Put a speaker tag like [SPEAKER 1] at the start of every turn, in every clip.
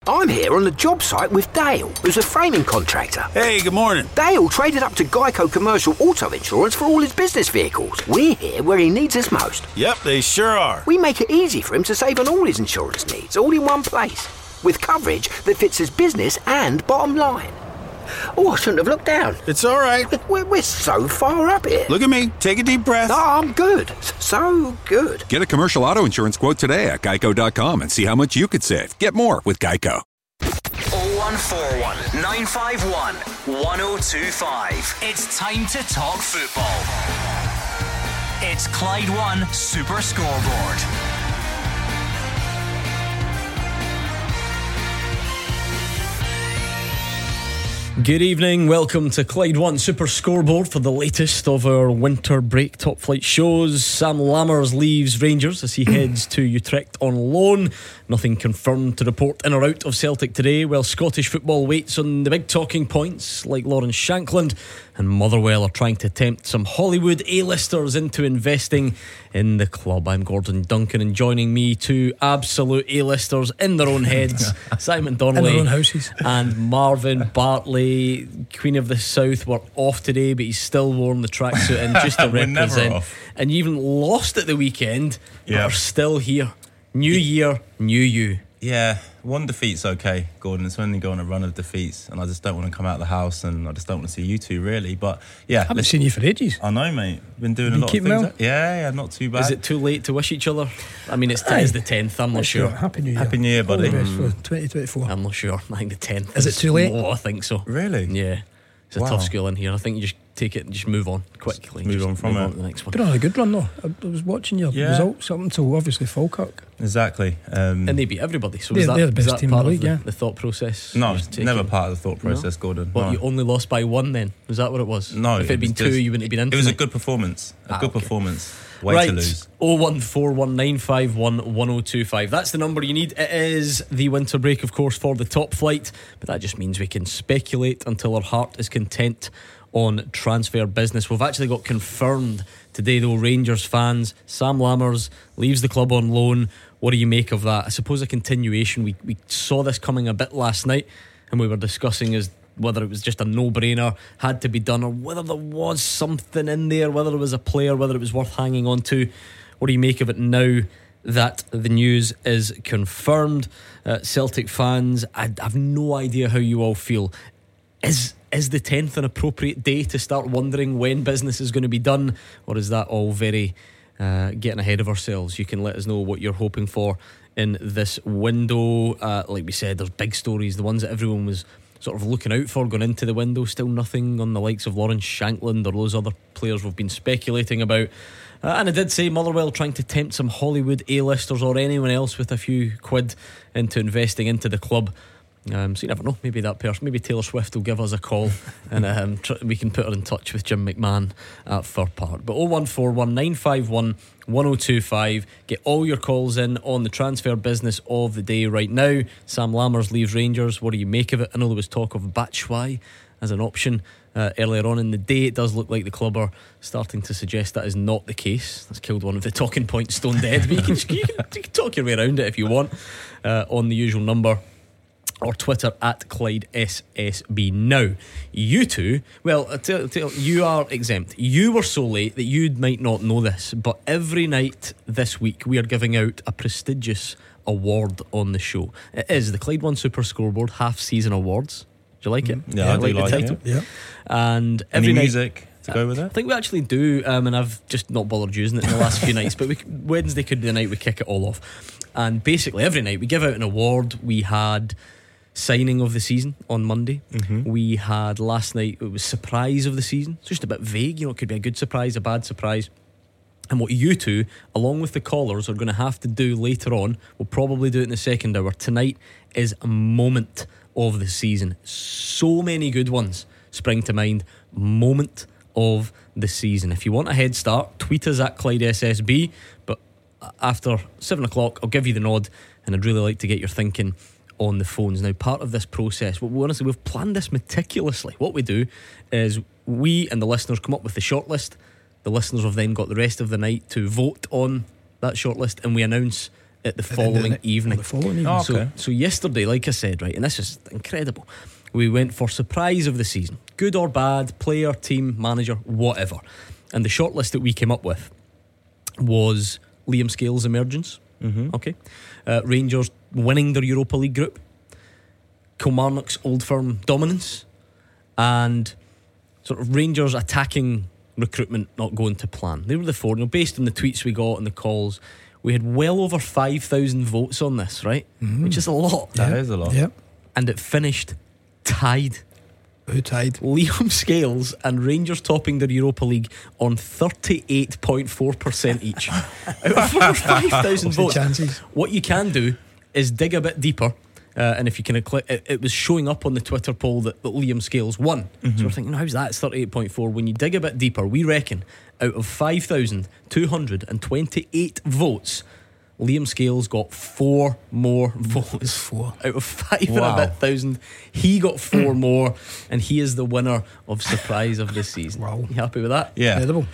[SPEAKER 1] I'm here on the job site with Dale, who's a framing contractor.
[SPEAKER 2] Hey, good morning.
[SPEAKER 1] Dale traded up to Geico Commercial Auto Insurance for all his business vehicles. We're here where he needs us most.
[SPEAKER 2] Yep, they sure are.
[SPEAKER 1] We make it easy for him to save on all his insurance needs, all in one place, with coverage that fits his business and bottom line. Oh, I shouldn't have looked down.
[SPEAKER 2] It's all right.
[SPEAKER 1] We're so far up here.
[SPEAKER 2] Look at me. Take a deep breath.
[SPEAKER 1] Oh, I'm good. So good.
[SPEAKER 3] Get a commercial auto insurance quote today at geico.com and see how much you could save. Get more with Geico.
[SPEAKER 4] 0141 951 1025. It's time to talk football. It's Clyde One Super Scoreboard.
[SPEAKER 5] Good evening, welcome to Clyde One Super Scoreboard for the latest of our winter break top flight shows. Sam Lammers leaves Rangers as he heads to Utrecht on loan. Nothing confirmed to report in or out of Celtic today, while Scottish football waits on the big talking points like Lawrence Shankland and Motherwell are trying to tempt some Hollywood A-listers into investing in the club. I'm Gordon Duncan, and joining me, two absolute A-listers in their own heads, Simon Donnelly
[SPEAKER 6] in their own houses,
[SPEAKER 5] and Marvin Bartley. Queen of the South were off today, but he's still worn the tracksuit in just to represent. And you even lost at the weekend, but are still here. New year, new you.
[SPEAKER 7] Yeah, one defeat's okay, Gordon. It's only going a run of defeats, and I just don't want to come out of the house, and I just don't want to see you two, really. But yeah,
[SPEAKER 6] I haven't seen you for ages.
[SPEAKER 7] I know, mate. Been doing a lot of things.
[SPEAKER 6] Well?
[SPEAKER 7] Yeah, not too bad.
[SPEAKER 5] Is it too late to wish each other? I mean, it's the 10th. I'm not sure.
[SPEAKER 6] Happy New Year.
[SPEAKER 7] Happy New Year, buddy.
[SPEAKER 6] All the best for 2024.
[SPEAKER 5] I'm not sure. I think the 10th.
[SPEAKER 6] Is it too late?
[SPEAKER 5] Oh, I think so.
[SPEAKER 7] Really?
[SPEAKER 5] Yeah. It's a tough school in here. I think you just take it and just move on quickly.
[SPEAKER 7] Move on from it.
[SPEAKER 5] To the next one.
[SPEAKER 6] Been on a good run though. I was watching your results up until obviously Falkirk.
[SPEAKER 7] Exactly.
[SPEAKER 5] And they beat everybody. So
[SPEAKER 6] they're the best team in the league.
[SPEAKER 5] The thought process?
[SPEAKER 7] No, never part of the thought process, Gordon.
[SPEAKER 5] Well, you only lost by one then? Was that what it was?
[SPEAKER 7] No.
[SPEAKER 5] If it had been two, you wouldn't have been in.
[SPEAKER 7] It was a good performance. Performance.
[SPEAKER 5] Way
[SPEAKER 7] to lose.
[SPEAKER 5] 01419511025. That's the number you need. It is the winter break, of course, for the top flight, but that just means we can speculate until our heart is content on transfer business. We've actually got confirmed today, though, Rangers fans. Sam Lammers leaves the club on loan. What do you make of that? I suppose a continuation. We saw this coming a bit last night, and we were discussing as whether it was just a no-brainer, had to be done, or whether there was something in there, whether it was a player, whether it was worth hanging on to. What do you make of it now that the news is confirmed? Celtic fans, I have no idea how you all feel. Is the 10th an appropriate day to start wondering when business is going to be done, or is that all very getting ahead of ourselves? You can let us know what you're hoping for in this window. Like we said, there's big stories, the ones that everyone was sort of looking out for going into the window. Still nothing on the likes of Lawrence Shankland or those other players we've been speculating about. And I did say Motherwell trying to tempt some Hollywood A-listers or anyone else with a few quid into investing into the club. So you never know, maybe that person, maybe Taylor Swift will give us a call and we can put her in touch with Jim McMahon at Fir Park. But 01419511025. Get all your calls in on the transfer business of the day right now. Sam Lammers leaves Rangers. What do you make of it? I know there was talk of Batshuayi as an option earlier on in the day. It does look like the club are starting to suggest that is not the case. That's killed one of the talking points stone dead, but you can talk your way around it if you want on the usual number or Twitter at Clyde SSB. Now, you two, well, you are exempt. You were so late that you might not know this, but every night this week we are giving out a prestigious award on the show. It is the Clyde One Super Scoreboard Half Season Awards. Do you like it?
[SPEAKER 7] Yeah, I do like
[SPEAKER 5] the title.
[SPEAKER 7] it. Yeah.
[SPEAKER 5] And every
[SPEAKER 7] Any
[SPEAKER 5] night,
[SPEAKER 7] music to go with it?
[SPEAKER 5] I think we actually do, and I've just not bothered using it in the last few nights, but Wednesday could be the night we kick it all off. And basically every night we give out an award. We had signing of the season on Monday. We had last night, it was surprise of the season. It's just a bit vague, it could be a good surprise, a bad surprise. And what you two, along with the callers, are going to have to do later on, we'll probably do it in the second hour tonight, is a moment of the season. So many good ones spring to mind. Moment of the season. If you want a head start, tweet us at Clyde SSB, but after 7 o'clock I'll give you the nod, and I'd really like to get your thinking on the phones. Now, part of this process, honestly, we've planned this meticulously. What we do is we and the listeners come up with the shortlist. The listeners have then got the rest of the night to vote on that shortlist, and we announce at the following evening.
[SPEAKER 7] Oh, okay.
[SPEAKER 5] So yesterday, like I said, right, and this is incredible, we went for surprise of the season, good or bad, player, team, manager, whatever. And the shortlist that we came up with was Liam Scales' emergence, okay, Rangers winning their Europa League group, Kilmarnock's Old Firm dominance, and sort of Rangers attacking recruitment not going to plan. They were the four. Based on the tweets we got and the calls, we had well over 5,000 votes on this, right? Which is a lot.
[SPEAKER 7] That is a lot.
[SPEAKER 6] Yeah.
[SPEAKER 5] And it finished tied.
[SPEAKER 6] Who tied?
[SPEAKER 5] Liam Scales and Rangers topping their Europa League on 38.4% each. Out of over 5,000 votes.
[SPEAKER 6] Chances?
[SPEAKER 5] What you can do is dig a bit deeper. And if you can click, it was showing up on the Twitter poll that Liam Scales won. So we're thinking, how's that? It's 38.4. When you dig a bit deeper, we reckon out of 5,228 votes, Liam Scales got 4 more votes.
[SPEAKER 6] 4
[SPEAKER 5] out of 5 and a bit thousand. He got 4 more, and he is the winner of surprise of this season.
[SPEAKER 6] Wow.
[SPEAKER 5] You happy with that?
[SPEAKER 7] Yeah.
[SPEAKER 6] Incredible.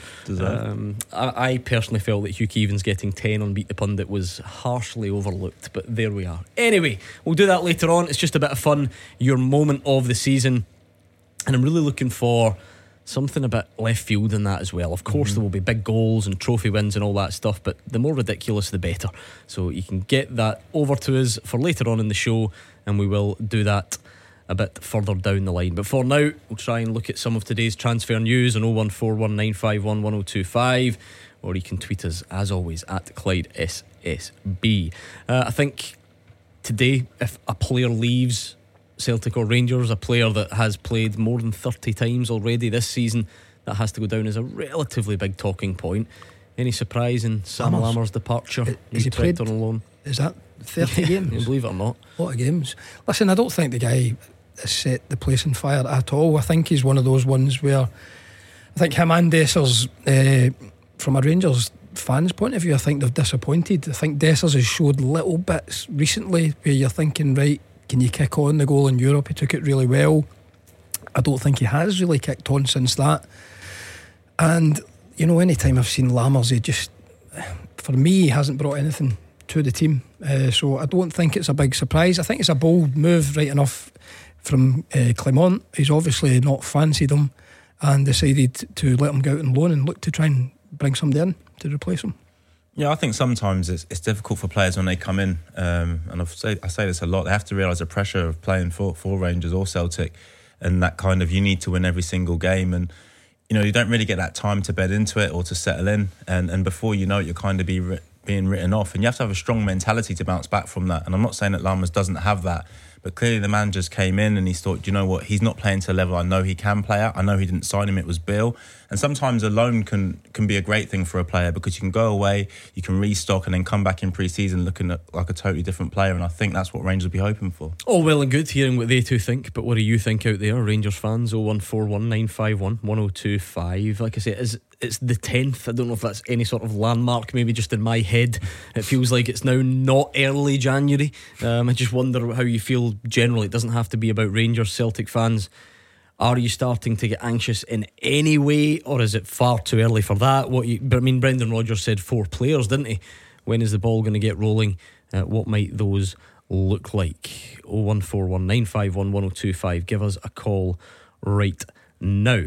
[SPEAKER 5] I personally felt that Hugh Keevans getting 10 on Beat the Pundit was harshly overlooked, but there we are. Anyway, we'll do that later on. It's just a bit of fun. Your moment of the season, and I'm really looking for something a bit left field in that as well. Of course there will be big goals and trophy wins and all that stuff, but the more ridiculous the better. So you can get that over to us for later on in the show, and we will do that a bit further down the line. But for now, we'll try and look at some of today's transfer news on 01419511025, or you can tweet us as always at Clyde SSB. I think today, if a player leaves Celtic or Rangers, a player that has played more than 30 times already this season, that has to go down as a relatively big talking point. Any surprise in Sam Lammer's departure?
[SPEAKER 6] Is he played
[SPEAKER 5] on loan?
[SPEAKER 6] Is that 30 games?
[SPEAKER 5] Believe it or not,
[SPEAKER 6] A lot of games. Listen, I don't think the guy has set the place on fire at all. I think he's one of those ones where I think him and Dessers, from a Rangers fans' point of view, I think they're disappointed. I think Dessers has showed little bits recently where you're thinking, right, can you kick on? The goal in Europe, he took it really well. I don't think he has really kicked on since that. And anytime I've seen Lammers, he just, for me, he hasn't brought anything to the team. So I don't think it's a big surprise. I think it's a bold move, right enough, from Clement. He's obviously not fancied him and decided to let him go out on loan and look to try and bring somebody in to replace him.
[SPEAKER 7] Yeah, I think sometimes it's difficult for players when they come in, and I say this a lot. They have to realise the pressure of playing for Rangers or Celtic, and that kind of, you need to win every single game, and you don't really get that time to bed into it or to settle in, and before you know it, you're kind of being written off, and you have to have a strong mentality to bounce back from that. And I'm not saying that Lammers doesn't have that, but clearly the man just came in and he thought, you know what, he's not playing to a level I know he can play at. I know he didn't sign him, it was Bill. And sometimes a loan can be a great thing for a player, because you can go away, you can restock, and then come back in pre-season looking at like a totally different player. And I think that's what Rangers will be hoping for.
[SPEAKER 5] All well and good hearing what they two think, but what do you think out there, Rangers fans? 01419511025. Like I say, it's the 10th. I don't know if that's any sort of landmark, maybe just in my head. It feels like it's now not early January. I just wonder how you feel generally. It doesn't have to be about Rangers. Celtic fans, are you starting to get anxious in any way, or is it far too early for that? Brendan Rodgers said 4 players, didn't he? When is the ball going to get rolling? What might those look like? 01419511025. Give us a call right now.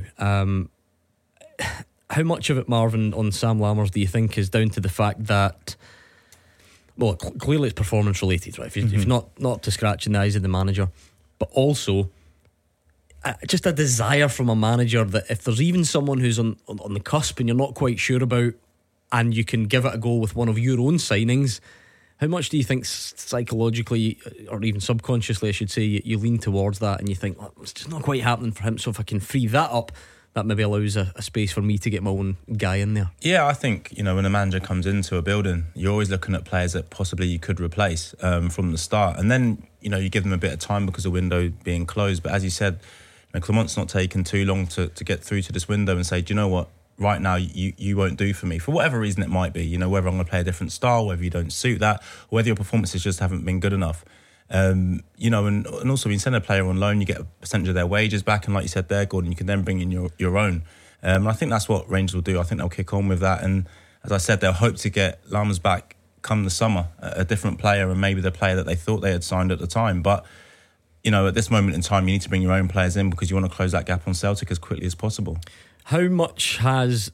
[SPEAKER 5] How much of it, Marvin, on Sam Lammers do you think is down to the fact that, well, clearly it's performance related, right? If not to scratch in the eyes of the manager, but also just a desire from a manager that if there's even someone who's on the cusp and you're not quite sure about, and you can give it a go with one of your own signings, how much do you think psychologically, or even subconsciously I should say, you lean towards that and you think, well, it's just not quite happening for him, so if I can free that up, that maybe allows a space for me to get my own guy in there?
[SPEAKER 7] Yeah, I think, when a manager comes into a building, you're always looking at players that possibly you could replace from the start, and then you give them a bit of time because the window being closed. But as you said, Clement's not taken too long to get through to this window and say, do you know what, right now you won't do for me, for whatever reason it might be, whether I'm going to play a different style, whether you don't suit that, or whether your performances just haven't been good enough. And also when you send a player on loan, you get a percentage of their wages back, and like you said there, Gordon, you can then bring in your own. I think that's what Rangers will do. I think they'll kick on with that, and as I said, they'll hope to get Lammers back come the summer a different player, and maybe the player that they thought they had signed at the time. But at this moment in time, you need to bring your own players in because you want to close that gap on Celtic as quickly as possible.
[SPEAKER 5] How much have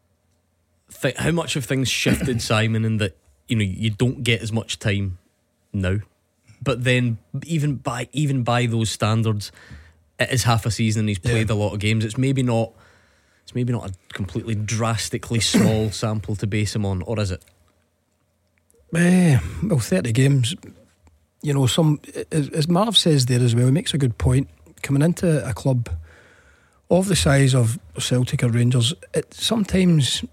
[SPEAKER 5] things shifted, Simon, in that you don't get as much time now, but then even by those standards, it is half a season and he's played a lot of games. It's maybe not a completely drastically small sample to base him on, or is it?
[SPEAKER 6] Well, 30 games. Some, as Marv says there as well, he makes a good point. Coming into a club of the size of Celtic or Rangers, it sometimes,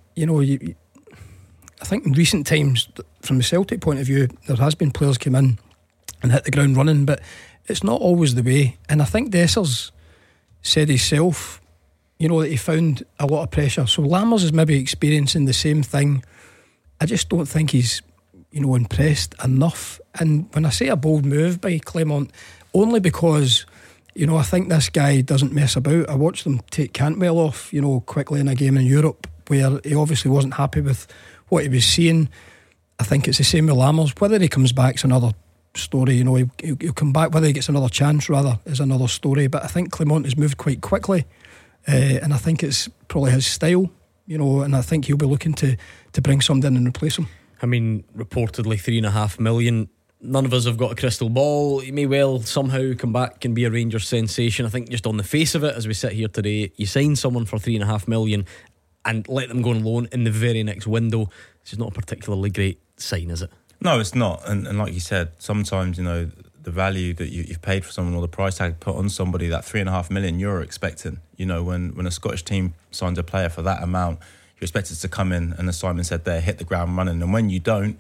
[SPEAKER 6] I think in recent times, from the Celtic point of view, there has been players come in and hit the ground running, but it's not always the way. And I think Dessers said himself, that he found a lot of pressure. So Lammers is maybe experiencing the same thing. I just don't think he's impressed enough. And when I say a bold move by Clement, only because I think this guy doesn't mess about. I watched them take Cantwell off quickly in a game in Europe where he obviously wasn't happy with what he was seeing. I think it's the same with Lammers. Whether he comes back's another story. He'll come back. Whether he gets another chance rather is another story. But I think Clement has moved quite quickly, and I think it's probably his style, and I think he'll be looking to bring somebody in and replace him.
[SPEAKER 5] I mean, reportedly 3.5 million. None of us have got a crystal ball. He may well somehow come back and be a Rangers sensation. I think just on the face of it, as we sit here today, you sign someone for 3.5 million and let them go on loan in the very next window. It's just not a particularly great sign, is it? No,
[SPEAKER 7] it's not. And like you said, sometimes the value that you've paid for someone, or the price tag put on somebody, that 3.5 million you're expecting. When a Scottish team signs a player for that amount, you're expected to come in and, as Simon said there, hit the ground running. And when you don't,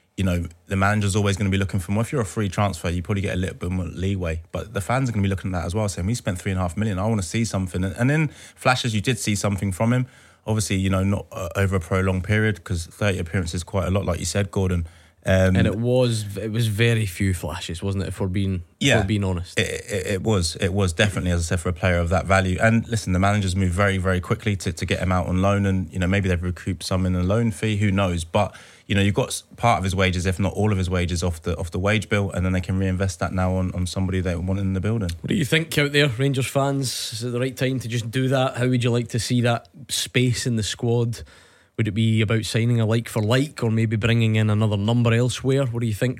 [SPEAKER 7] the manager's always going to be looking for more. If you're a free transfer, you probably get a little bit more leeway, but the fans are going to be looking at that as well, saying we spent 3.5 million, I want to see something. And in flashes you did see something from him, obviously not over a prolonged period, because 30 appearances is quite a lot, like you said, Gordon. And it was very few flashes, wasn't it, if we're being honest? It was definitely, as I said, for a player of that value. And listen, the managers moved very, very quickly to get him out on loan, and maybe they've recouped some in a loan fee, who knows. But you've got part of his wages, if not all of his wages, off the wage bill, and then they can reinvest that now on somebody they want in the building. What do you think out there, Rangers fans? Is it the right time to just do that? How would you like to see that space in the squad? Would it be about signing a like for like, or maybe bringing in another number elsewhere? What do you think?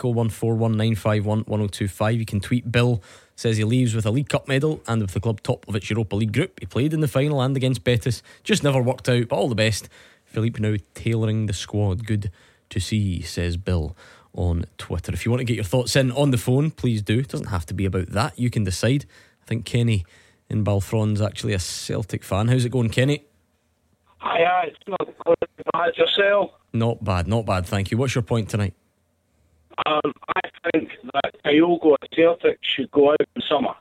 [SPEAKER 7] 01419511025. You can tweet. Bill says he leaves with a League Cup medal and with the club top of its Europa League group. He played in the final and against Betis, just never worked out, but all the best. Philippe now tailoring the squad. Good to see, says Bill on Twitter. If you want to get your thoughts in on the phone, please do. It doesn't have to be about that, you can decide. I think Kenny in Balfron's actually a Celtic fan. How's it going, Kenny?
[SPEAKER 8] Hi, it's not bad. Yourself?
[SPEAKER 5] Not bad, thank you. What's your point tonight?
[SPEAKER 8] I think that Kyogo at Celtic should go out in summer.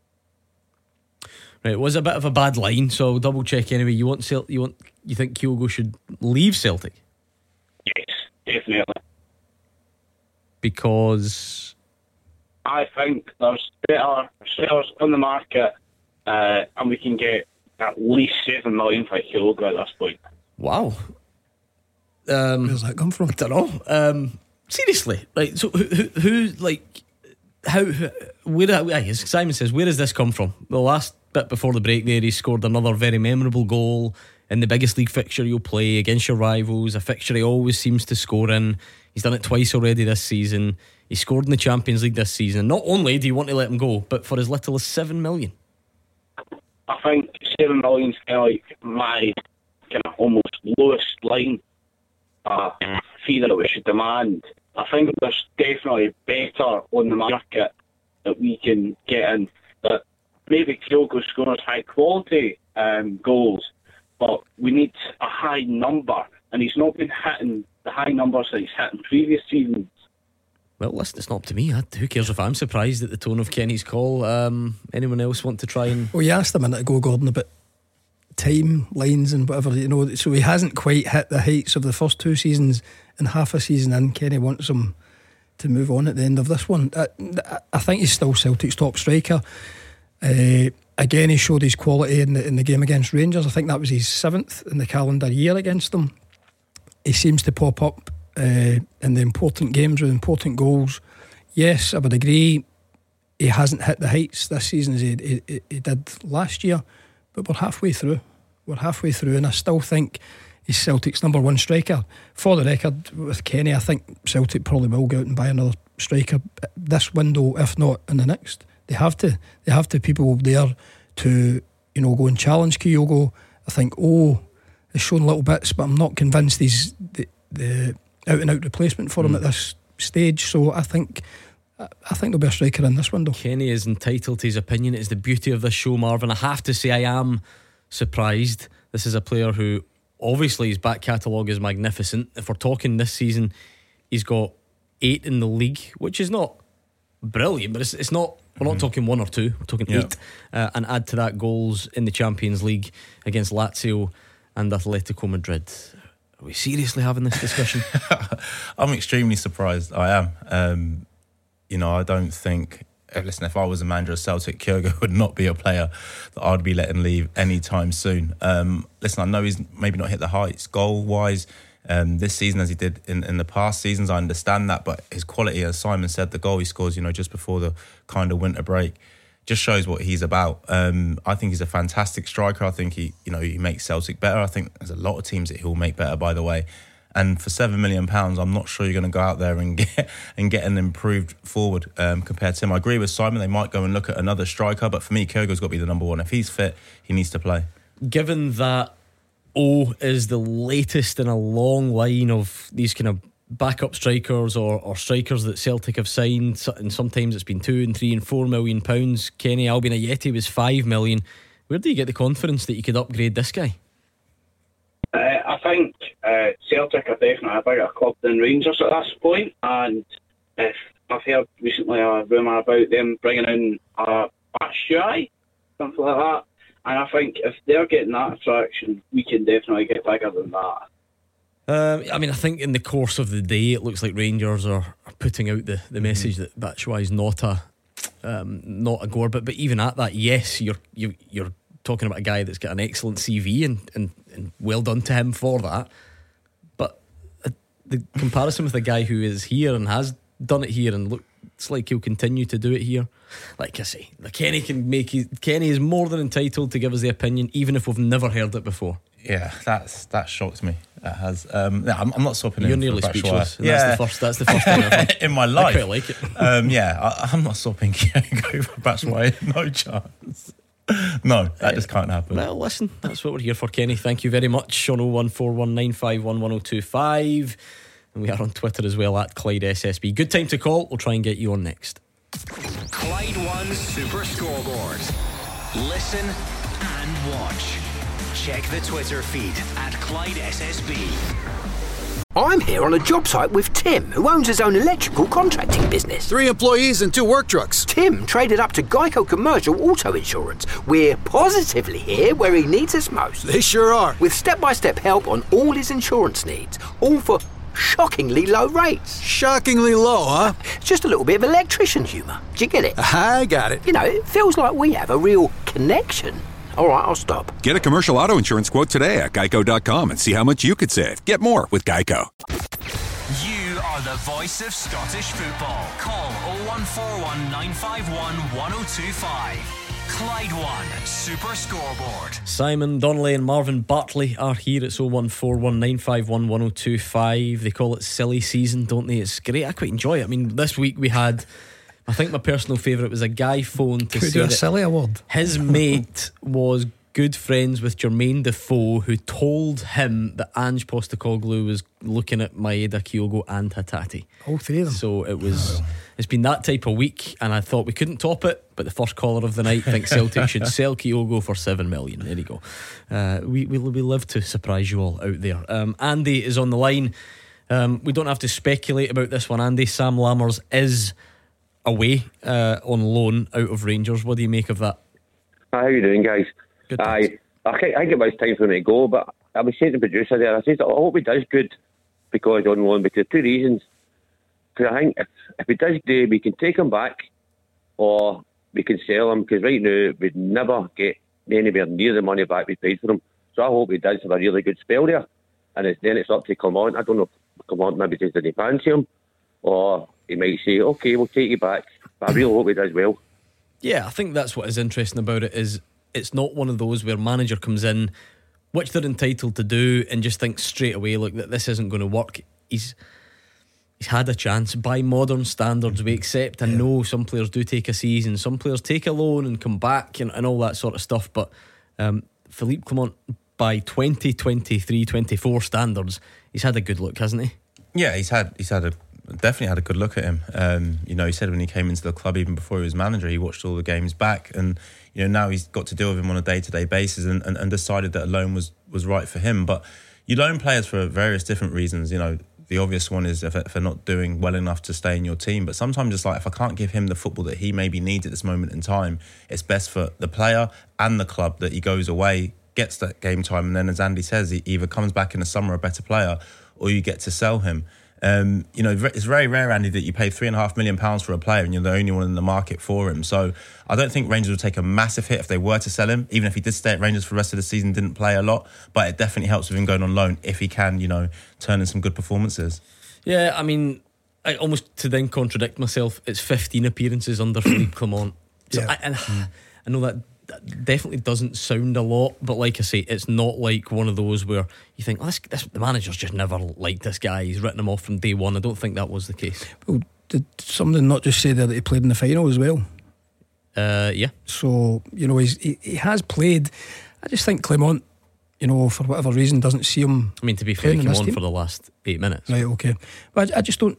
[SPEAKER 5] Right, it was a bit of a bad line, so I'll double check anyway. You think Kyogo should leave Celtic?
[SPEAKER 8] Yes, definitely.
[SPEAKER 5] Because
[SPEAKER 8] I think there's better sellers on the market, and we can get at least 7 million for Kyogo at this point. Wow.
[SPEAKER 6] Where's that come from?
[SPEAKER 5] I don't know. Seriously, right? So who like how? Where? Simon says, where does this come from? The last bit before the break, there he scored another very memorable goal in the biggest league fixture you'll play against your rivals. A fixture he always seems to score in. He's done it twice already this season. He scored in the Champions League this season. Not only do you want to let him go, but for as little as 7 million.
[SPEAKER 8] I think 7 million is kind of like my kind of almost lowest line fee that we should demand. I think there's definitely better on the market that we can get in. That maybe Kyogo scores high quality goals, but we need a high number, and he's not been hitting the high numbers that he's hit in previous seasons.
[SPEAKER 5] Well, listen, it's not up to me. Who cares if I'm surprised at the tone of Kenny's call? Anyone else want to try and...
[SPEAKER 6] Well, you asked a minute ago, Gordon, about timelines and whatever, so he hasn't quite hit the heights of the first 2 seasons, and half a season in, Kenny wants him to move on at the end of this one. I think he's still Celtic's top striker. Again, he showed his quality in the game against Rangers. I think that was his 7th in the calendar year against them. He seems to pop up in the important games with important goals. Yes, I would agree he hasn't hit the heights this season as he did last year, but we're halfway through. And I still think he's Celtic's number one striker. For the record, with Kenny, I think Celtic probably will go out and buy another striker this window, if not in the next. They have to people there to, you know, go and challenge Kyogo. I think has shown little bits, but I'm not convinced he's the out and out replacement for him at this stage. So I think there'll be a striker in this window.
[SPEAKER 5] Kenny is entitled to his opinion. It's the beauty of this show, Marvin. I have to say I am surprised. This is a player who obviously his back catalogue is magnificent. If we're talking this season, he's got 8 in the league, which is not brilliant, but it's not. We're not talking 1 or 2. We're talking 8, and add to that goals in the Champions League against Lazio and Atletico Madrid. Are we seriously having this discussion?
[SPEAKER 7] I'm extremely surprised. I am. You know, I don't think. Listen, if I was a manager of Celtic, Kyogo would not be a player that I'd be letting leave anytime soon. Listen, I know he's maybe not hit the heights goal-wise this season as he did in the past seasons. I understand that, but his quality, as Simon said, the goal he scores, you know, just before the kind of winter break, just shows what he's about. I think he's a fantastic striker. I think he makes Celtic better. I think there's a lot of teams that he'll make better, by the way. And for £7 million, I'm not sure you're going to go out there and get an improved forward compared to him. I agree with Simon. They might go and look at another striker, but for me, Kyogo's got to be the number one. If he's fit, he needs to play. Given
[SPEAKER 5] that is the latest in a long line of these kind of backup strikers or strikers that Celtic have signed, and sometimes it's been £2 and £3 and £4 million. Kenny Albion Ajeti was £5 million. Where do you get the confidence that you could upgrade this guy?
[SPEAKER 8] I think Celtic are definitely a bigger club than Rangers at this point, and if I've heard recently a rumour about them bringing in a Batshuayi, something like that, and I think if they're getting that attraction, we can definitely get bigger than that.
[SPEAKER 5] I mean, I think in the course of the day, it looks like Rangers are putting out the message that Batshuayi is not a goer, but even at that, yes, you're talking about a guy that's got an excellent CV and well done to him for that. But the comparison with a guy who is here and has done it here and looks like he'll continue to do it here, like I say, Kenny is more than entitled to give us the opinion, even if we've never heard it before.
[SPEAKER 7] Yeah, that shocks me. That has. I'm not swapping.
[SPEAKER 5] You're nearly speechless. Yeah, that's the first time I've
[SPEAKER 7] in my life.
[SPEAKER 5] I quite like it.
[SPEAKER 7] I'm not swapping Kyogo for Batshuayi. No chance. No, that just can't happen.
[SPEAKER 5] Well, listen, that's what we're here for, Kenny. Thank you very much. On 01419511025, and we are on Twitter as well at Clyde SSB. Good time to call. We'll try and get you on next.
[SPEAKER 4] Clyde One Super Scoreboard. Listen and watch. Check the Twitter feed at Clyde SSB.
[SPEAKER 1] I'm here on a job site with Tim, who owns his own electrical contracting business.
[SPEAKER 2] 3 employees and 2 work trucks.
[SPEAKER 1] Tim traded up to Geico Commercial Auto Insurance. We're positively here where he needs us most.
[SPEAKER 2] They sure are.
[SPEAKER 1] With step-by-step help on all his insurance needs, all for shockingly low rates.
[SPEAKER 2] Shockingly low, huh?
[SPEAKER 1] It's just a little bit of electrician humour. Do you get it?
[SPEAKER 2] I got it.
[SPEAKER 1] You know, it feels like we have a real connection. All right, I'll stop.
[SPEAKER 3] Get a commercial auto insurance quote today at geico.com and see how much you could save. Get more with Geico.
[SPEAKER 4] You are the voice of Scottish football. Call 0141 951 1025. Clyde One Super Scoreboard.
[SPEAKER 5] Simon Donnelly and Marvin Bartley are here. It's 0141 951 1025. They call it silly season, don't they? It's great. I quite enjoy it. I mean, this week we had, I think my personal favourite was a guy phoned to say
[SPEAKER 6] do a
[SPEAKER 5] that
[SPEAKER 6] silly award.
[SPEAKER 5] His mate was good friends with Jermaine Defoe, who told him that Ange Postecoglou was looking at Maeda, Kyogo and Hatate.
[SPEAKER 6] All 3 of them.
[SPEAKER 5] So it's been that type of week, and I thought we couldn't top it, but the first caller of the night thinks Celtic should sell Kyogo for $7 million. There you go. We live to surprise you all out there. Andy is on the line. We don't have to speculate about this one, Andy. Sam Lammers is away on loan out of Rangers. What do you make of that?
[SPEAKER 9] How you doing, guys?
[SPEAKER 5] Good,
[SPEAKER 9] I think it was time for him to go, but I was saying to the producer there, I said, I hope he does good because he's on loan, because 2 reasons. Because I think if he does good, we can take him back or we can sell him, because right now we'd never get anywhere near the money back we paid for him. So I hope he does have a really good spell there, and then it's up to come on. I don't know Clement maybe just didn't fancy him, or he might say, okay, we'll take you back. But I really hope he does well.
[SPEAKER 5] Yeah, I think that's what is interesting about it, is it's not one of those where manager comes in, which they're entitled to do, and just thinks straight away, look, that this isn't going to work. He's had a chance. By modern standards, we accept and know some players do take a season, some players take a loan and come back and all that sort of stuff, but Philippe Clement, by 2023-24 standards, he's had a good look, hasn't he?
[SPEAKER 7] Yeah, he's definitely had a good look at him. He said when he came into the club, even before he was manager, he watched all the games back, and now he's got to deal with him on a day-to-day basis, and decided that a loan was right for him. But you loan players for various different reasons. The obvious one is if they're not doing well enough to stay in your team. But sometimes it's like, if I can't give him the football that he maybe needs at this moment in time, it's best for the player and the club that he goes away, gets that game time, and then, as Andy says, he either comes back in the summer a better player, or you get to sell him. It's very rare, Andy, that you pay £3.5 million for a player and you're the only one in the market for him. So I don't think Rangers will take a massive hit if they were to sell him, even if he did stay at Rangers for the rest of the season, didn't play a lot. But it definitely helps with him going on loan if he can, turn in some good performances. Yeah,
[SPEAKER 5] I mean, I almost, to then contradict myself, it's 15 appearances under Philippe Clement. So
[SPEAKER 6] Yeah.
[SPEAKER 5] I know that definitely doesn't sound a lot, but like I say, it's not like one of those where you think, the manager's just never liked this guy, he's written him off from day one. I don't think that was the case.
[SPEAKER 6] Well, did somebody not just say that he played in the final as well?
[SPEAKER 5] Yeah.
[SPEAKER 6] So, he has played. I just think Clement, for whatever reason, doesn't see him.
[SPEAKER 5] I mean, to be fair, he
[SPEAKER 6] playing
[SPEAKER 5] came
[SPEAKER 6] in this
[SPEAKER 5] on
[SPEAKER 6] team
[SPEAKER 5] for the last 8 minutes.
[SPEAKER 6] Right, okay. But I just don't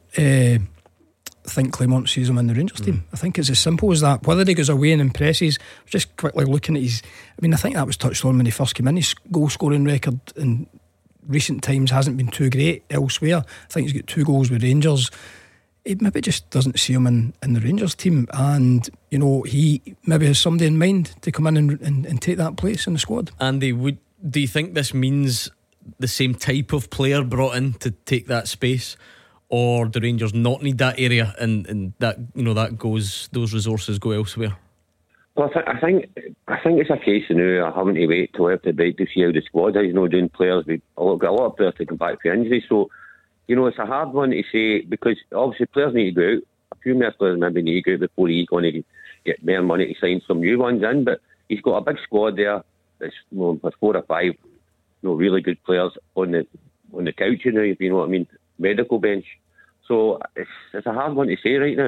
[SPEAKER 6] think Clement sees him in the Rangers team. I think it's as simple as that. Whether he goes away and impresses, just quickly looking at his, I think that was touched on when he first came in. His goal scoring record in recent times hasn't been too great elsewhere. I think he's got 2 goals with Rangers. He maybe just doesn't see him in the Rangers team, and he maybe has somebody in mind to come in and take that place in the squad.
[SPEAKER 5] Andy, do you think this means the same type of player brought in to take that space? Or do Rangers not need that area, and that those resources go elsewhere?
[SPEAKER 9] Well, I think it's a case of now having to wait till after the break to see how the squad is. Doing players, we've got a lot of players to come back for injury, so it's a hard one to say, because obviously players need to go out. A few more players maybe need to go out before he's going to get more money to sign some new ones in. But he's got a big squad there. That's with 4 or 5, really good players on the couch now. If you know what I mean. Medical bench. So it's a hard one to say right now.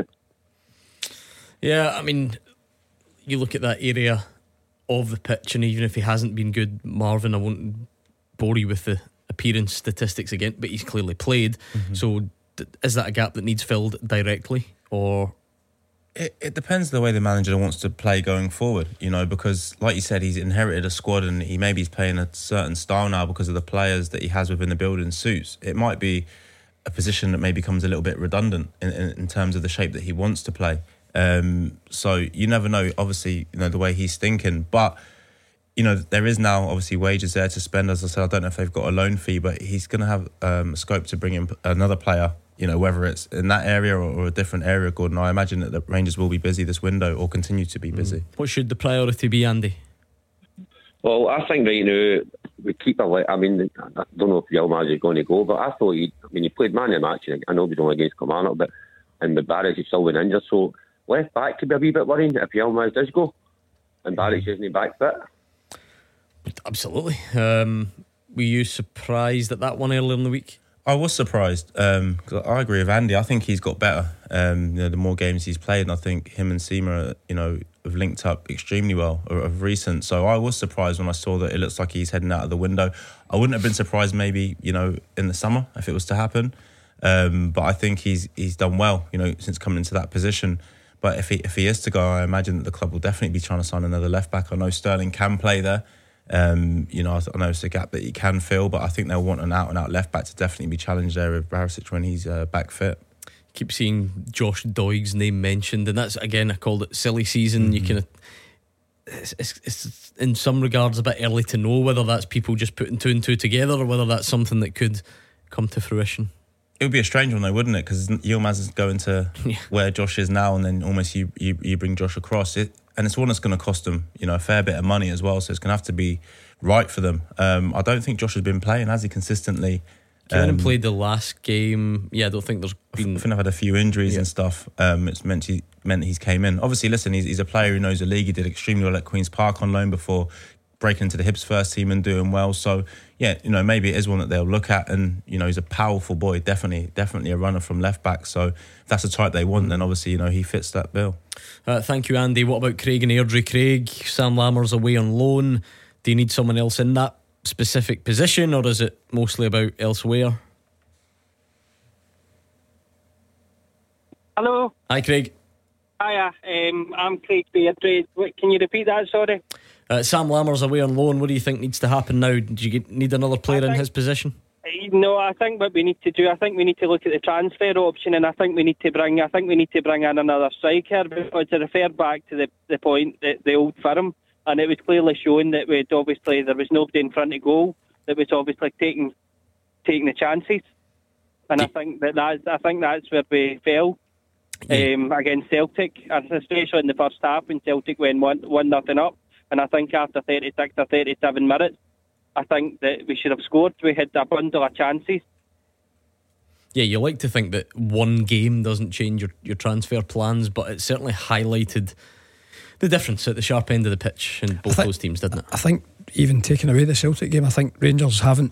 [SPEAKER 5] Yeah, I mean, you look at that area of the pitch, and even if he hasn't been good, Marvin, I won't bore you with the appearance statistics again, but he's clearly played. So is that a gap that needs filled directly, or?
[SPEAKER 7] It depends the way the manager wants to play going forward, because like you said, he's inherited a squad, and he's playing a certain style now because of the players that he has within the building suits. It might be a position that maybe becomes a little bit redundant in terms of the shape that he wants to play. So you never know, obviously, the way he's thinking. But, there is now obviously wages there to spend. As I said, I don't know if they've got a loan fee, but he's going to have scope to bring in another player, whether it's in that area or a different area, Gordon. I imagine that the Rangers will be busy this window, or continue to be busy.
[SPEAKER 5] What should the priority be, Andy?
[SPEAKER 9] Well, I think right now we keep I don't know if Yilmaz is going to go, but I thought he played man of the match. I know he's only against Kilmarnock, but with Barrett, he's still been injured. So left back could be a wee bit worrying if Yilmaz does go and Barrett's isn't back fit.
[SPEAKER 5] Absolutely. Were you surprised at that one earlier in the week?
[SPEAKER 7] I was surprised, because I agree with Andy. I think he's got better. The more games he's played, and I think him and Seema, have linked up extremely well of recent. So I was surprised when I saw that it looks like he's heading out of the window. I wouldn't have been surprised maybe, in the summer if it was to happen. But I think he's done well, since coming into that position. But if he is to go, I imagine that the club will definitely be trying to sign another left back. I know Sterling can play there. I know it's a gap that he can fill, but I think they'll want an out-and-out left-back to definitely be challenged there with Barisic when he's back fit.
[SPEAKER 5] Keep seeing Josh Doig's name mentioned, and that's, again, I called it silly season. You can, it's in some regards a bit early to know whether that's people just putting 2 and 2 together, or whether that's something that could come to fruition.
[SPEAKER 7] It would be a strange one though, wouldn't it? Because Yilmaz is going to where Josh is now, and then almost you bring Josh across it, and it's one that's going to cost them, a fair bit of money as well. So it's going to have to be right for them. I don't think Josh has been playing, has he, consistently
[SPEAKER 5] Kieran played the last game. Yeah, I don't think there's been.
[SPEAKER 7] I think I've had a few injuries and stuff. It's meant he's came in. Obviously, listen, he's a player who knows the league. He did extremely well at Queen's Park on loan before breaking into the Hibs first team and doing well. So yeah, maybe it is one that they'll look at. And he's a powerful boy, definitely a runner from left back. So if that's the type they want, then obviously he fits that bill.
[SPEAKER 5] Thank you, Andy. What about Craig and Airdrie? Craig, Sam Lammers away on loan. Do you need someone else in that specific position, or is it mostly about elsewhere?
[SPEAKER 10] Hello.
[SPEAKER 5] Hi, Craig.
[SPEAKER 10] Hiya. I'm Craig Beardray. Can you repeat that? Sorry.
[SPEAKER 5] Sam Lammers away on loan. What do you think needs to happen now? Do you need another player in his position?
[SPEAKER 10] No, I think what we need to do, I think we need to look at the transfer option, and I think we need to bring in another striker, because to refer back to the point that the old firm, and it was clearly shown that there was nobody in front of goal that was obviously taking the chances, and I think that's where we fell against Celtic, especially in the first half when Celtic went 1-0 up, and I think after 36 or 37 minutes, I think that we should have scored. We had a bundle of chances.
[SPEAKER 5] Yeah, you like to think that one game doesn't change your transfer plans, but it certainly highlighted the difference at the sharp end of the pitch in both those teams, didn't it?
[SPEAKER 6] I think even taking away the Celtic game, I think Rangers haven't,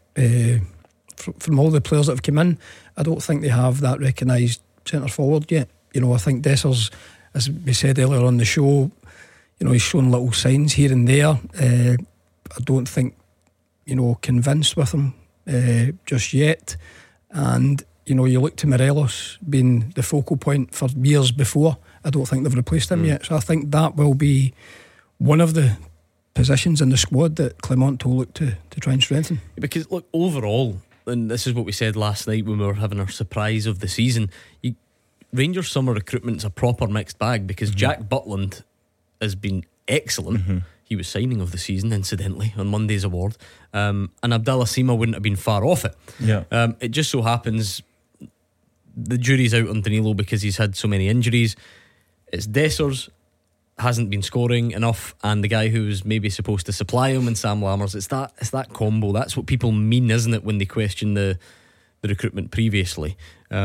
[SPEAKER 6] from all the players that have come in, I don't think they have that recognised centre forward yet. I think Dessers, as we said earlier on the show, he's shown little signs here and there. I don't think convinced with him just yet. And you look to Morelos being the focal point for years before. I don't think they've replaced him yet. So I think that will be one of the positions in the squad that Clement will look to try and strengthen.
[SPEAKER 5] Because look, overall, and this is what we said last night when we were having our surprise of the season, Rangers summer recruitment's a proper mixed bag, because Jack Butland has been excellent. He was signing of the season, incidentally, on Monday's award. And Abdallah Sima wouldn't have been far off it.
[SPEAKER 7] Yeah.
[SPEAKER 5] It just so happens the jury's out on Danilo because he's had so many injuries. It's Dessers hasn't been scoring enough, and the guy who's maybe supposed to supply him, and Sam Lammers. It's that combo. That's what people mean, isn't it, when they question the recruitment previously.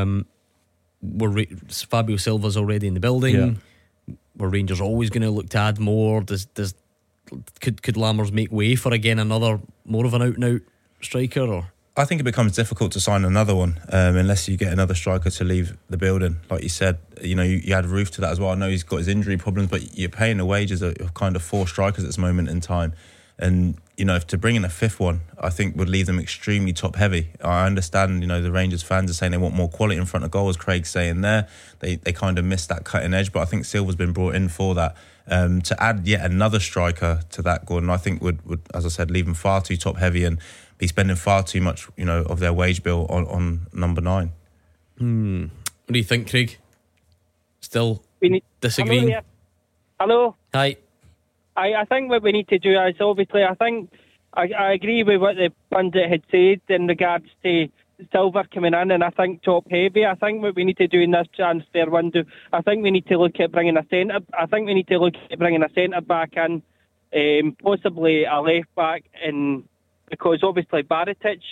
[SPEAKER 5] Fabio Silva's already in the building. Were Rangers always going to look to add more? Could Lammers make way for another more of an out and out striker? Or
[SPEAKER 7] I think it becomes difficult to sign another one unless you get another striker to leave the building. Like you said, you add Roof to that as well. I know he's got his injury problems, but you're paying the wages of kind of 4 strikers at this moment in time. And if to bring in a 5th one, I think would leave them extremely top heavy. I understand, the Rangers fans are saying they want more quality in front of goal, as Craig's saying there. They kind of missed that cutting edge, but I think Silva's been brought in for that. To add yet another striker to that, Gordon, I think would, as I said, leave them far too top heavy and be spending far too much, of their wage bill on number 9.
[SPEAKER 5] What do you think, Craig? Still disagreeing?
[SPEAKER 10] Hello?
[SPEAKER 5] Hi.
[SPEAKER 10] I think what we need to do is, obviously, I agree with what the pundit had said in regards to Silva coming in, and I think top heavy. I think what we need to do in this transfer window, I think we need to look at bringing a centre. I think we need to look at bringing a centre back in, possibly a left back, and because obviously Baritic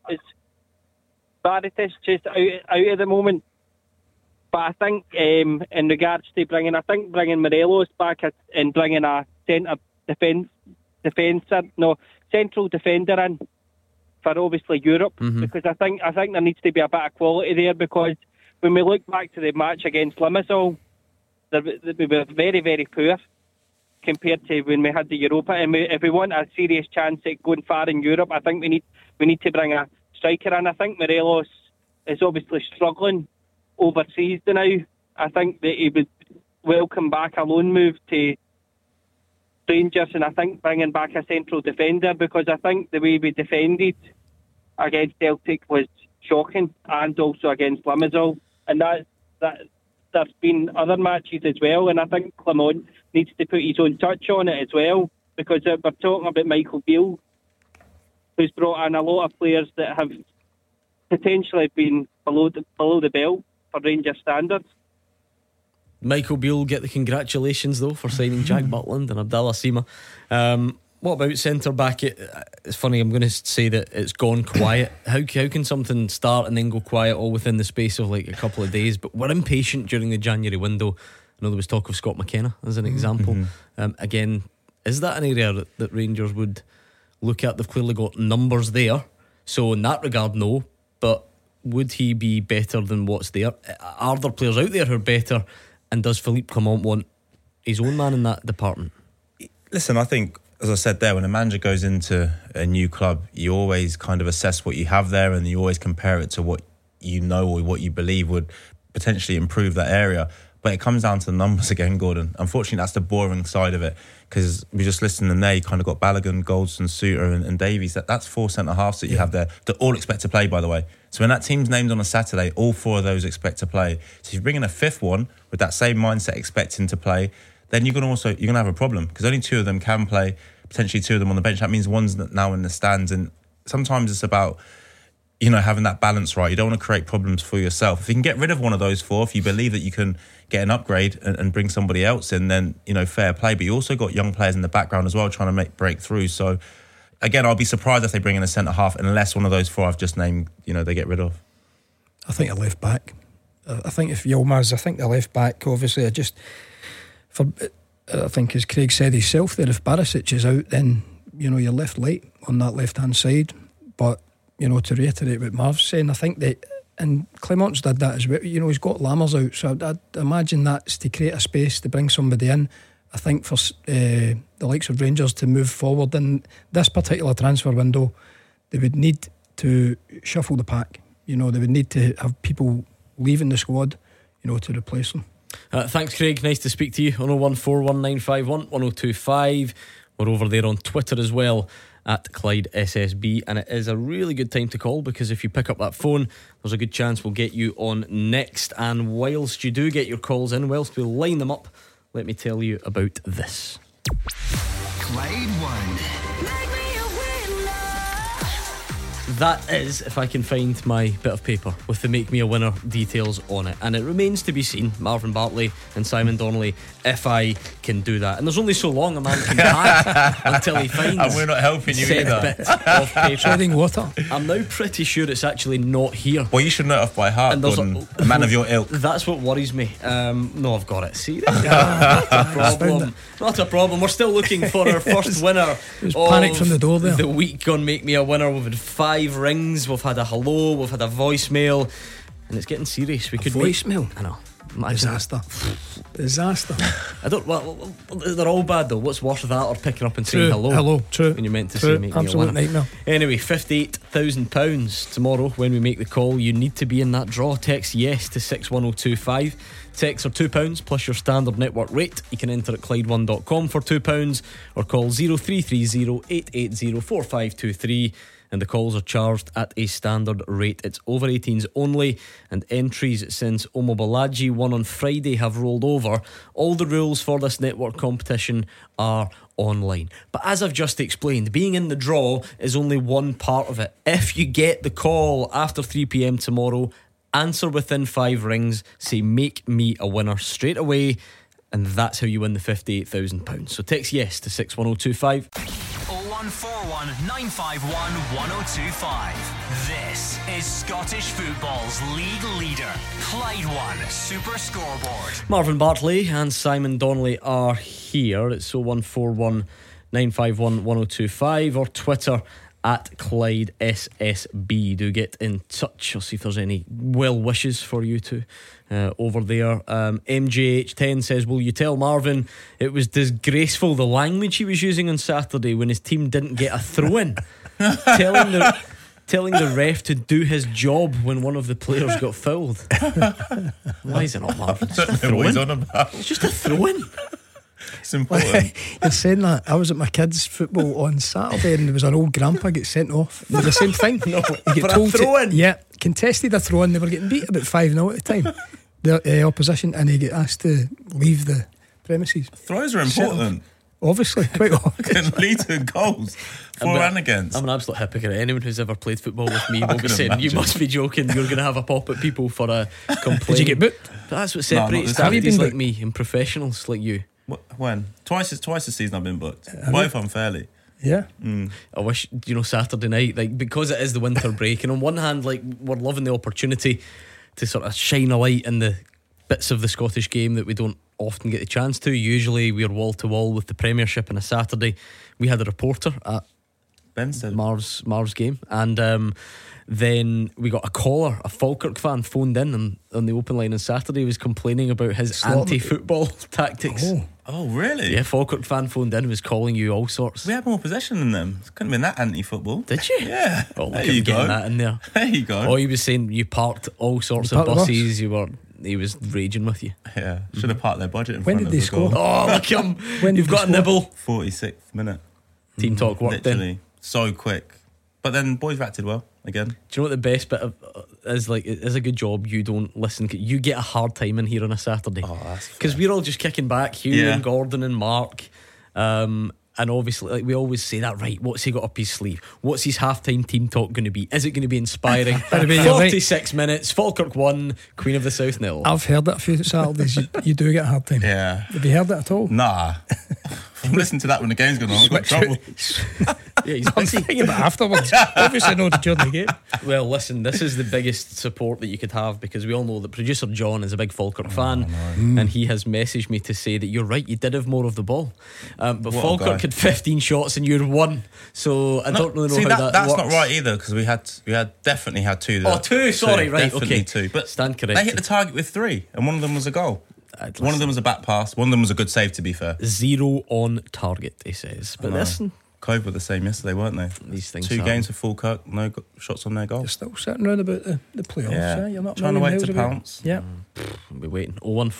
[SPEAKER 10] just out at the moment. But I think in regards to bringing Morelos back and bringing a central defender in for obviously Europe, because I think there needs to be a bit of quality there, because when we look back to the match against Limassol, we were very, very poor compared to when we had the Europa. And if we want a serious chance at going far in Europe, I think we need to bring a striker in. I think Morelos is obviously struggling overseas now. I think that he would welcome back a loan move to Rangers, and I think bringing back a central defender, because I think the way we defended against Celtic was shocking, and also against Limassol, and that there's been other matches as well, and I think Clement needs to put his own touch on it as well, because we're talking about Michael Beale, who's brought in a lot of players that have potentially been below the belt for Rangers standards.
[SPEAKER 5] Michael Beale get the congratulations though for signing Jack Butland and Abdallah Sima. What about centre back? It's funny, I'm going to say that it's gone quiet. How can something start and then go quiet all within the space of like a couple of days? But we're impatient during the January window. I know there was talk of Scott McKenna as an example. Again, is that an area that Rangers would look at? They've clearly got numbers there, so in that regard, no. But would he be better than what's there? Are there players out there who are better? And does Philippe Clement want his own man in that department?
[SPEAKER 7] Listen, I think, as I said there, when a manager goes into a new club, you always kind of assess what you have there, and you always compare it to what you know or what you believe would potentially improve that area. But it comes down to the numbers again, Gordon. Unfortunately, that's the boring side of it, because we just listened in there, you kind of got Balogun, Goldson, Suter and Davies. That's 4 centre-halves that you have there that all expect to play, by the way. So when that team's named on a Saturday, all 4 of those expect to play. So if you bring in a 5th one with that same mindset expecting to play, then you're going to have a problem, because only 2 of them can play, potentially 2 of them on the bench. That means one's now in the stands. And sometimes it's about, having that balance right. You don't want to create problems for yourself. If you can get rid of one of those 4, if you believe that you can get an upgrade and bring somebody else in, then, fair play. But you also got young players in the background as well trying to break through. So, again, I'll be surprised if they bring in a centre-half unless one of those 4 I've just named, they get rid of.
[SPEAKER 6] I think a left back. I think if Yilmaz, the left back, obviously, I think as Craig said himself there, if Barisic is out, then, you're left late on that left-hand side. But, to reiterate what Marv's saying, I think that, and Clement's did that as well, he's got Lammers out, so I'd imagine that's to create a space to bring somebody in. I think for the likes of Rangers to move forward in this particular transfer window, they would need to shuffle the pack. They would need to have people leaving the squad, to replace them.
[SPEAKER 5] Thanks, Craig. Nice to speak to you on 01419511025. We're over there on Twitter as well at Clyde SSB, and it is a really good time to call, because if you pick up that phone, there's a good chance we'll get you on next. And whilst you do get your calls in, whilst we line them up, let me tell you about this.
[SPEAKER 4] Clyde One.
[SPEAKER 5] That is, if I can find my bit of paper with the Make Me a Winner details on it. And it remains to be seen, Marvin Bartley and Simon Donnelly, if I can do that. And there's only so long a man can hide until he finds
[SPEAKER 7] and we're not helping you either.
[SPEAKER 5] bit of paper.
[SPEAKER 6] Treading water.
[SPEAKER 5] I'm now pretty sure it's actually not here.
[SPEAKER 7] Well, you should know it off by heart, Gordon, a man of your ilk.
[SPEAKER 5] That's what worries me. No, I've got it. See, not a problem. Not a problem. We're still looking for our first winner.
[SPEAKER 6] There's panic from the door there.
[SPEAKER 5] The week on Make Me a Winner. We've had 5 rings, we've had a hello, we've had a voicemail, and it's getting serious. We could
[SPEAKER 6] voicemail.
[SPEAKER 5] I know.
[SPEAKER 6] Disaster.
[SPEAKER 5] I don't. Well, they're all bad though. What's worse, that or picking up and saying hello?
[SPEAKER 6] Hello. True.
[SPEAKER 5] When you're meant to
[SPEAKER 6] True.
[SPEAKER 5] say Make
[SPEAKER 6] Absolute
[SPEAKER 5] Me a Winner.
[SPEAKER 6] nightmare.
[SPEAKER 5] Anyway, £58,000 tomorrow when we make the call. You need to be in that draw. Text yes to 61025. Texts are £2 plus your standard network rate. You can enter at Clyde1.com for £2 or call 0330 880 4523. And the calls are charged at a standard rate. It's over 18s only, and entries since Omobalaji won on Friday have rolled over. All the rules for this network competition are online. But as I've just explained, being in the draw is only one part of it. If you get the call after 3 p.m. tomorrow, answer within 5 rings, say Make Me a Winner straight away, and that's how you win the £58,000. So text yes to 61025.
[SPEAKER 4] 0141 951 1025. This is Scottish football's league leader, Clyde One Super Scoreboard.
[SPEAKER 5] Marvin Bartley and Simon Donnelly are here. It's 0141 951 1025 or Twitter at Clyde SSB. Do get in touch. I'll see if there's any well wishes for you two over there. MJH10 says, will you tell Marvin it was disgraceful the language he was using on Saturday when his team didn't get a throw in? telling the ref to do his job when one of the players got fouled. Why is it not Marvin? It's just a throw in. It's just a throw in.
[SPEAKER 7] It's important.
[SPEAKER 6] You're saying that. I was at my kids' football on Saturday and there was an old grandpa get sent off for the same thing.
[SPEAKER 5] No,
[SPEAKER 6] he
[SPEAKER 5] for a throw in.
[SPEAKER 6] Yeah, contested a throw in. They were getting beat about 5-0 at the time, the opposition, and he get asked to leave the premises.
[SPEAKER 7] Throws are important.
[SPEAKER 6] Obviously, quite
[SPEAKER 7] can lead to goals for and against.
[SPEAKER 5] I'm an absolute hypocrite. Anyone who's ever played football with me will be saying,
[SPEAKER 7] imagine.
[SPEAKER 5] you must be joking, you're going to have a pop at people for a complaint.
[SPEAKER 6] Did you get booked?
[SPEAKER 5] But that's what separates athletes like me and professionals like you.
[SPEAKER 7] When? Twice this season I've been booked. Both unfairly.
[SPEAKER 6] Yeah.
[SPEAKER 5] I wish, Saturday night, like, because it is the winter break, and on one hand, like, we're loving the opportunity to sort of shine a light in the bits of the Scottish game that we don't often get the chance to. Usually we're wall to wall with the Premiership on a Saturday. We had a reporter at Marv's game, and then we got a caller, a Falkirk fan, phoned in and on the open line on Saturday. He was complaining about his anti-football tactics.
[SPEAKER 7] Oh, really?
[SPEAKER 5] Yeah, Falkirk fan phoned in and was calling you all sorts.
[SPEAKER 7] We had more possession than them. It couldn't have been that anti-football.
[SPEAKER 5] Did you?
[SPEAKER 7] Yeah.
[SPEAKER 5] Oh,
[SPEAKER 7] there you go.
[SPEAKER 5] That in there.
[SPEAKER 7] There you go.
[SPEAKER 5] Oh, he was saying you parked all sorts of buses. He was raging with you.
[SPEAKER 7] Yeah, should have parked their budget in
[SPEAKER 6] when
[SPEAKER 7] front
[SPEAKER 6] did
[SPEAKER 7] of
[SPEAKER 6] they
[SPEAKER 7] the goal.
[SPEAKER 6] score?
[SPEAKER 5] Oh, look at him.
[SPEAKER 6] When
[SPEAKER 5] You've got a nibble.
[SPEAKER 7] 46th minute.
[SPEAKER 5] Team talk worked
[SPEAKER 7] Literally.
[SPEAKER 5] in.
[SPEAKER 7] So quick. But then boys reacted well again.
[SPEAKER 5] Do you know what the best bit of is? Like, it is a good job you don't listen. You get a hard time in here on a Saturday.
[SPEAKER 7] Oh, that's
[SPEAKER 5] because we're all just kicking back. Hugh and Gordon and Mark. And obviously, like, we always say that, right, what's he got up his sleeve? What's his halftime team talk going to be? Is it going to be inspiring? 46 minutes, Falkirk 1, Queen of the South 0.
[SPEAKER 6] I've heard it a few Saturdays. You do get a hard time.
[SPEAKER 7] Yeah.
[SPEAKER 6] Have you heard it at all?
[SPEAKER 7] Nah. I'm listening to that when the game's going on. I've got trouble.
[SPEAKER 5] Yeah, he's busy.
[SPEAKER 6] I'm thinking about afterwards. Obviously not during the game.
[SPEAKER 5] Well, listen, this is the biggest support that you could have, because we all know that producer John is a big Falkirk fan, and he has messaged me to say that you're right, you did have more of the ball, but what Falkirk had 15 shots and you had 1, so I don't really know how
[SPEAKER 7] that's
[SPEAKER 5] works.
[SPEAKER 7] not right either, because we had definitely had 2 there.
[SPEAKER 5] Oh, 2, sorry, right,
[SPEAKER 7] definitely
[SPEAKER 5] okay,
[SPEAKER 7] 2, but
[SPEAKER 5] stand corrected.
[SPEAKER 7] they hit the target with 3 and one of them was a goal. One of them was a back pass, one of them was a good save, to be fair.
[SPEAKER 5] 0 on target, he says. But listen,
[SPEAKER 7] Cove were the same yesterday, weren't they?
[SPEAKER 5] These things
[SPEAKER 7] 2
[SPEAKER 5] happen.
[SPEAKER 7] games for Falkirk, no shots on their goal.
[SPEAKER 6] You're still sitting around about the playoffs.
[SPEAKER 7] Yeah.
[SPEAKER 6] You're not
[SPEAKER 7] trying to wait to
[SPEAKER 6] about
[SPEAKER 7] pounce.
[SPEAKER 6] Yeah.
[SPEAKER 5] We'll be waiting.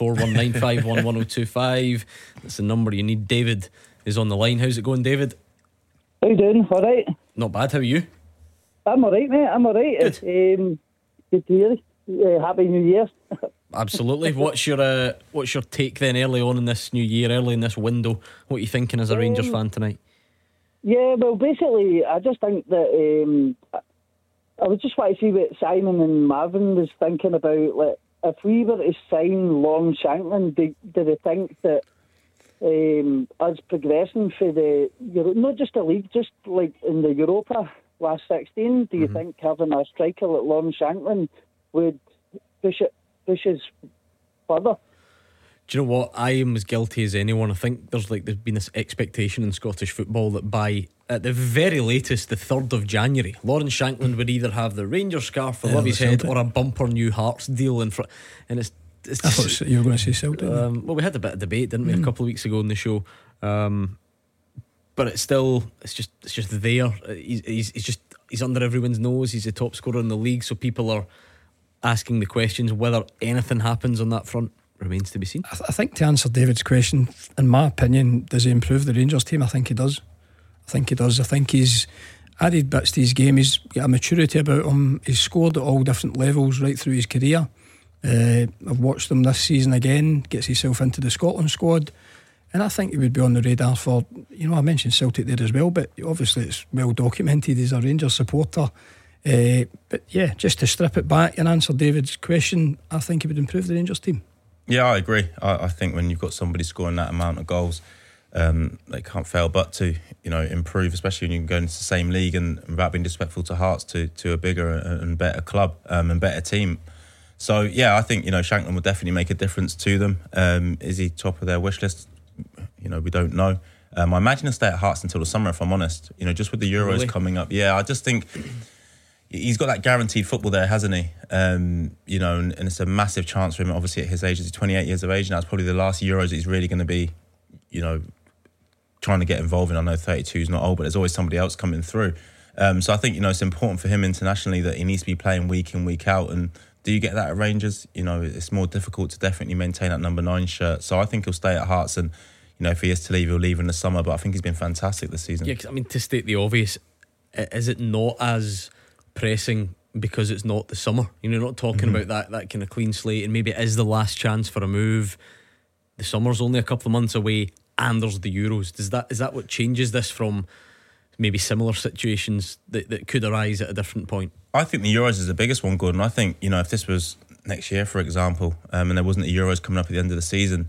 [SPEAKER 5] 01419511025. That's the number you need. David is on the line. How's it going, David?
[SPEAKER 11] How you doing? All right?
[SPEAKER 5] Not bad, how are you?
[SPEAKER 11] I'm all right, mate. I'm all right.
[SPEAKER 5] Good.
[SPEAKER 11] Good to hear. Happy New Year.
[SPEAKER 5] Absolutely. What's your take then early on in this new year, early in this window? What are you thinking as a Rangers fan tonight?
[SPEAKER 11] Yeah, well, basically, I just think that I would just want to see what Simon and Marvin was thinking about. Like, if we were to sign Long Shanklin, do they think that us progressing for the not just the league, just like in the Europa last 16, do you think having a striker like Long Shanklin would push us further?
[SPEAKER 5] Do you know what? I am as guilty as anyone. I think there's been this expectation in Scottish football that by at the very latest the 3rd of January, Lawrence Shankland would either have the Rangers scarf above his head or a bumper new Hearts deal in front. And it's
[SPEAKER 6] I thought you were going to say Celtic.
[SPEAKER 5] Well, we had a bit of debate, didn't we, a couple of weeks ago on the show? But it's just there. He's under everyone's nose. He's the top scorer in the league, so people are asking the questions. Whether anything happens on that front remains to be seen.
[SPEAKER 6] I think to answer David's question, in my opinion, does he improve the Rangers team? I think he does. I think he's added bits to his game. He's got a maturity about him. He's scored at all different levels right through his career. I've watched him this season again, gets himself into the Scotland squad, and I think he would be on the radar for, I mentioned Celtic there as well, but obviously it's well documented he's a Rangers supporter. But yeah, just to strip it back and answer David's question, I think he would improve the Rangers team.
[SPEAKER 7] Yeah, I agree. I think when you've got somebody scoring that amount of goals, they can't fail but to improve, especially when you can go into the same league and without being disrespectful to Hearts, to a bigger and better club and better team. So yeah, I think Shankland will definitely make a difference to them. Is he top of their wish list? We don't know. I imagine he'll stay at Hearts until the summer, if I'm honest. Just with the Euros coming up. Yeah, I just think he's got that guaranteed football there, hasn't he? And it's a massive chance for him. Obviously, at his age, he's 28 years of age now. It's probably the last Euros that he's really going to be, trying to get involved in. I know 32 is not old, but there's always somebody else coming through. So I think it's important for him internationally that he needs to be playing week in, week out. And do you get that at Rangers? It's more difficult to definitely maintain that number 9 shirt. So I think he'll stay at Hearts, and if he is to leave, he'll leave in the summer. But I think he's been fantastic this season.
[SPEAKER 5] Yeah, 'cause, to state the obvious, is it not as pressing because it's not the summer? You're not talking about that kind of clean slate, and maybe it is the last chance for a move. The summer's only a couple of months away, and there's the Euros. Is that what changes this from maybe similar situations that could arise at a different point?
[SPEAKER 7] I think the Euros is the biggest one, Gordon. I think if this was next year, for example, and there wasn't the Euros coming up at the end of the season,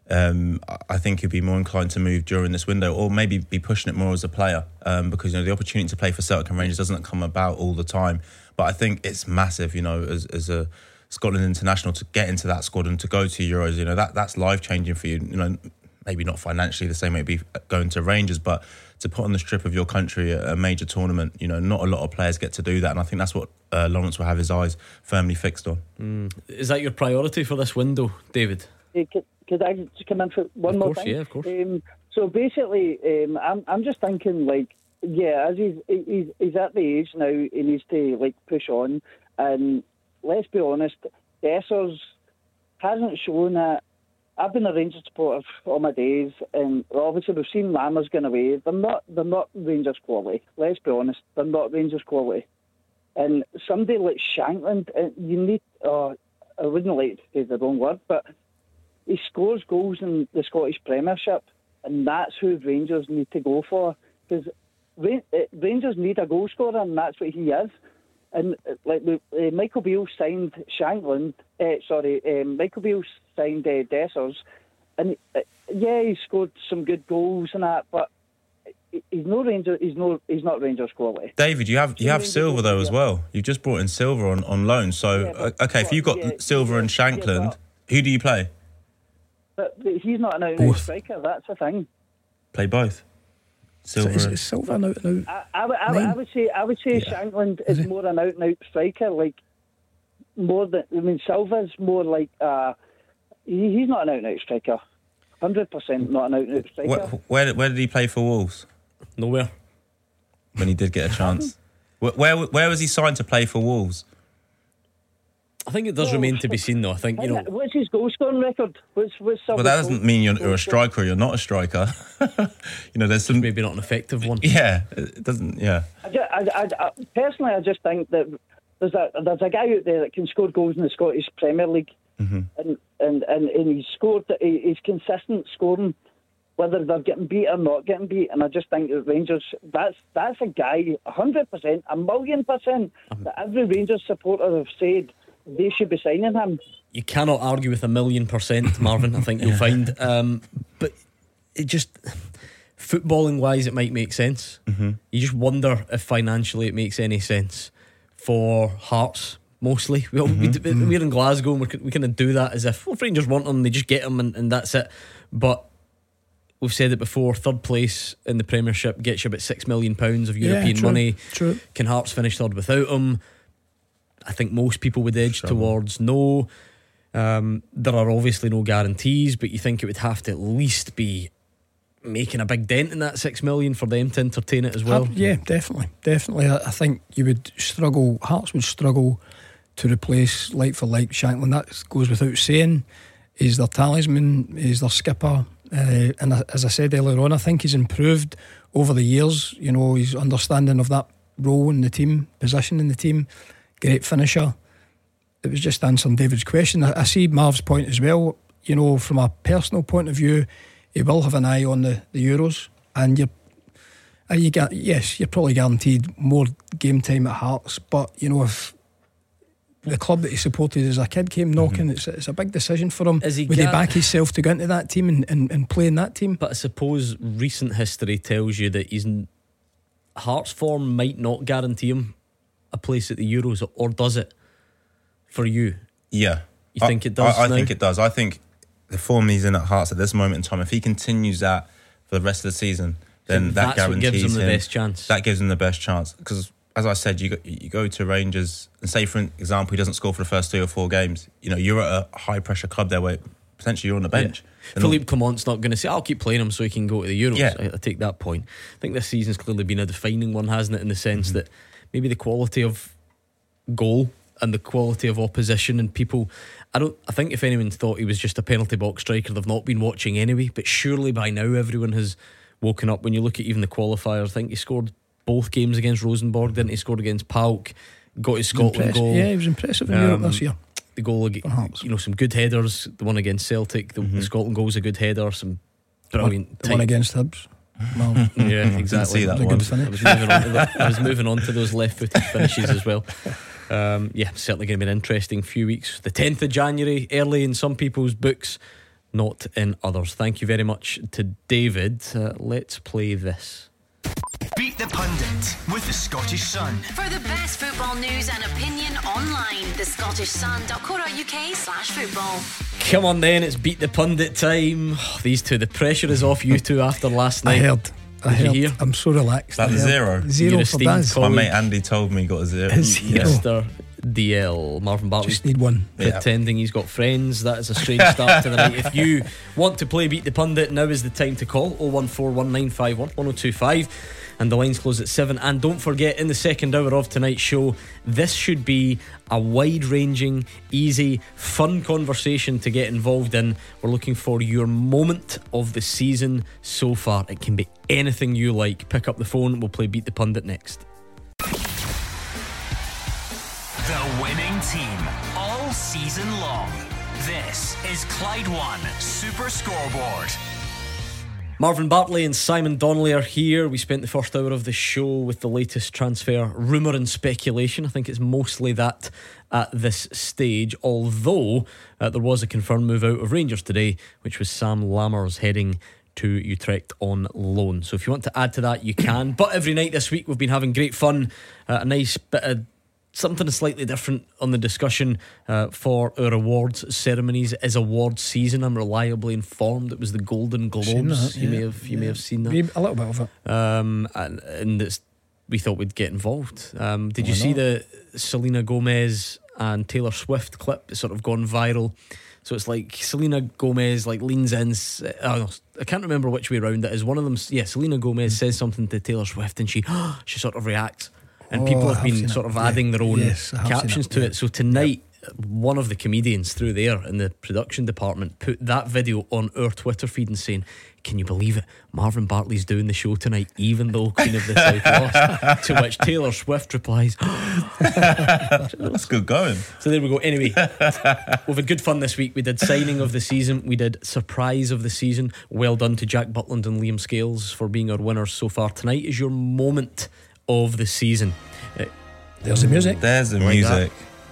[SPEAKER 7] I think he'd be more inclined to move during this window, or maybe be pushing it more as a player, because the opportunity to play for Celtic and Rangers doesn't come about all the time. But I think it's massive, as a Scotland international, to get into that squad and to go to Euros. That's life changing for you. Maybe not financially the same way it'd be going to Rangers, but to put on the strip of your country at a major tournament, not a lot of players get to do that, and I think that's what Lawrence will have his eyes firmly fixed on.
[SPEAKER 5] Is that your priority for this window, David?
[SPEAKER 11] Could I just come in for one more thing?
[SPEAKER 5] Yeah, of course.
[SPEAKER 11] So basically, I'm just thinking, as he's at the age now, he needs to push on. And let's be honest, Dessers hasn't shown that. I've been a Rangers supporter all my days, and obviously we've seen Lammers going away. They're not Rangers quality. Let's be honest, they're not Rangers quality. And somebody like Shankland, you need. I wouldn't like to say the wrong word, but he scores goals in the Scottish Premiership, and that's who Rangers need to go for, because Rangers need a goal scorer, and that's what he is. And Michael Beale signed Shankland. Michael Beale signed Dessers, and he scored some good goals and that, but he's no Ranger. He's not Rangers quality.
[SPEAKER 7] David, you have Silva though as well. You've just brought in Silva on loan. So if you've got Silva and Shankland, who do you play?
[SPEAKER 11] But he's not an out-and-out striker. That's the thing.
[SPEAKER 7] Play both. Silva.
[SPEAKER 6] Is Silva an out-and-out?
[SPEAKER 11] I would say Shankland is more an out-and-out striker. Silva's more like he's not an out-and-out striker. 100% not an out-and-out striker.
[SPEAKER 7] Where did he play for Wolves?
[SPEAKER 5] Nowhere.
[SPEAKER 7] When he did get a chance. Where was he signed to play for Wolves?
[SPEAKER 5] I think it does remain to be seen, though. I think,
[SPEAKER 11] What's his goal scoring record? What's
[SPEAKER 7] well, that doesn't mean you're a striker or you're not a striker. There's some...
[SPEAKER 5] Maybe not an effective one.
[SPEAKER 7] Yeah, it doesn't, yeah.
[SPEAKER 11] I personally, I just think that there's a guy out there that can score goals in the Scottish Premier League, and he's consistent scoring, whether they're getting beat or not getting beat. And I just think that Rangers, that's a guy, 100%, 1,000,000%, that every Rangers supporter have said they should be signing him.
[SPEAKER 5] You cannot argue with 1,000,000%, Marvin. I think you'll find, but it just, footballing wise, it might make sense. You just wonder if financially it makes any sense for Hearts. Mostly, we're in Glasgow, and we kind of do that as if if Rangers want them, they just get them, and that's it. But we've said it before: third place in the Premiership gets you about £6 million of European money.
[SPEAKER 6] True.
[SPEAKER 5] Can Hearts finish third without them? I think most people would edge towards no. There are obviously no guarantees, but you think it would have to at least be making a big dent in that £6 million for them to entertain it as well.
[SPEAKER 6] Yeah, definitely. I think you would struggle. Hearts would struggle to replace like for like Shankland. That goes without saying. He's their talisman, he's their skipper, and as I said earlier on, I think he's improved over the years. His understanding of that role in the team, position in the team. Great finisher. It was just answering David's question. I see Marv's point as well. From a personal point of view, he will have an eye on the Euros, and you're probably guaranteed more game time at Hearts. But if the club that he supported as a kid came knocking, it's a big decision for him. Would he back himself to go into that team and play in that team?
[SPEAKER 5] But I suppose recent history tells you that Hearts form might not guarantee him a place at the Euros, or does it for you?
[SPEAKER 7] Yeah.
[SPEAKER 5] You think it does?
[SPEAKER 7] I think it does. I think the form he's in at Hearts at this moment in time, if he continues that for the rest of the season, then that guarantees
[SPEAKER 5] gives him the best chance.
[SPEAKER 7] That gives him the best chance, because as I said, you go to Rangers and say, for example, he doesn't score for the first 3 or 4 games. You're at a high pressure club there where potentially you're on the bench.
[SPEAKER 5] Yeah. Philippe Clement's not going to say, I'll keep playing him so he can go to the Euros.
[SPEAKER 7] Yeah.
[SPEAKER 5] I take that point. I think this season's clearly been a defining one, hasn't it, in the sense that maybe the quality of goal and the quality of opposition and people, I think if anyone thought he was just a penalty box striker, they've not been watching anyway. But surely by now everyone has woken up. When you look at even the qualifiers, I think he scored both games against Rosenborg, didn't he? Scored against PAOK, got his Scotland goal.
[SPEAKER 6] Yeah, he was impressive in Europe this year.
[SPEAKER 5] The goal, some good headers. The one against Celtic, the Scotland goal was a good header. Some brilliant.
[SPEAKER 6] The one against Hibs. Well,
[SPEAKER 5] yeah, exactly.
[SPEAKER 7] That
[SPEAKER 6] was a
[SPEAKER 7] one.
[SPEAKER 6] good finish.
[SPEAKER 5] I was moving on to those left-footed finishes as well. Certainly going to be an interesting few weeks. The 10th of January, early in some people's books. not in others. Thank you very much to David. Let's play this.
[SPEAKER 4] Beat the Pundit with the Scottish Sun.
[SPEAKER 12] For the best football news and opinion online, thescottishsun.co.uk/football.
[SPEAKER 5] Come on then, it's Beat the Pundit time. These two, the pressure is off you two after last night.
[SPEAKER 6] I heard.
[SPEAKER 5] You hear?
[SPEAKER 6] I'm so relaxed.
[SPEAKER 7] That was zero.
[SPEAKER 6] Zero for Baz.
[SPEAKER 7] My mate Andy told me he got a zero.
[SPEAKER 5] Mr. DL Marvin Bartley.
[SPEAKER 6] Just need one.
[SPEAKER 5] Pretending he's got friends. That is a strange start to the night. If you want to play Beat the Pundit, now is the time to call 01419511025. And the lines close at 7. And don't forget, in the second hour of tonight's show, this should be a wide-ranging, easy, fun conversation to get involved in. We're looking for your moment of the season so far. It can be anything you like. Pick up the phone. We'll play Beat the Pundit next.
[SPEAKER 4] The winning team all season long. This is Clyde One Super Scoreboard.
[SPEAKER 5] Marvin Bartley and Simon Donnelly are here. We spent the first hour of the show with the latest transfer rumour and speculation. I think it's mostly that at this stage, although there was a confirmed move out of Rangers today, which was Sam Lammers heading to Utrecht on loan. So if you want to add to that, you can. But every night this week we've been having great fun. A nice bit of something slightly different on the discussion for our awards ceremonies. It is awards season. I'm reliably informed it was the Golden Globes. You may have seen that.
[SPEAKER 6] A little bit of it.
[SPEAKER 5] And we thought we'd get involved. Did you see the Selena Gomez and Taylor Swift clip? It's sort of gone viral. So it's like Selena Gomez leans in. I can't remember which way around it is. One of them, Selena Gomez says something to Taylor Swift and she sort of reacts. And people have been sort of adding their own captions to it. So tonight, one of the comedians through there in the production department put that video on our Twitter feed and saying, can you believe it? Marvin Bartley's doing the show tonight, even though Queen of the South lost. To which Taylor Swift replies,
[SPEAKER 7] that's good going.
[SPEAKER 5] So there we go. Anyway, we've had good fun this week. We did signing of the season, we did surprise of the season. Well done to Jack Butland and Liam Scales for being our winners so far. Tonight is your moment of the season.
[SPEAKER 6] There's the music.
[SPEAKER 7] There's the music.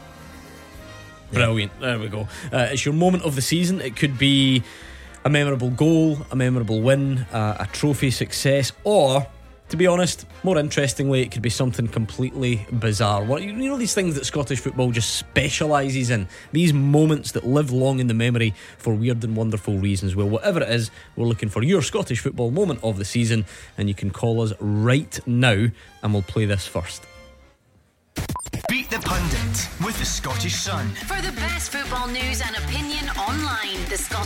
[SPEAKER 5] Brilliant. There we go. It's your moment of the season. It could be a memorable goal, a memorable win, a trophy success, or, to be honest, more interestingly, it could be something completely bizarre. You know, these things that Scottish football just specialises in, these moments that live long in the memory for weird and wonderful reasons. Well, whatever it is, we're looking for your Scottish football moment of the season, and you can call us right now and we'll play this first.
[SPEAKER 4] Beat the Pundit with the Scottish Sun.
[SPEAKER 12] For the best football news and opinion online,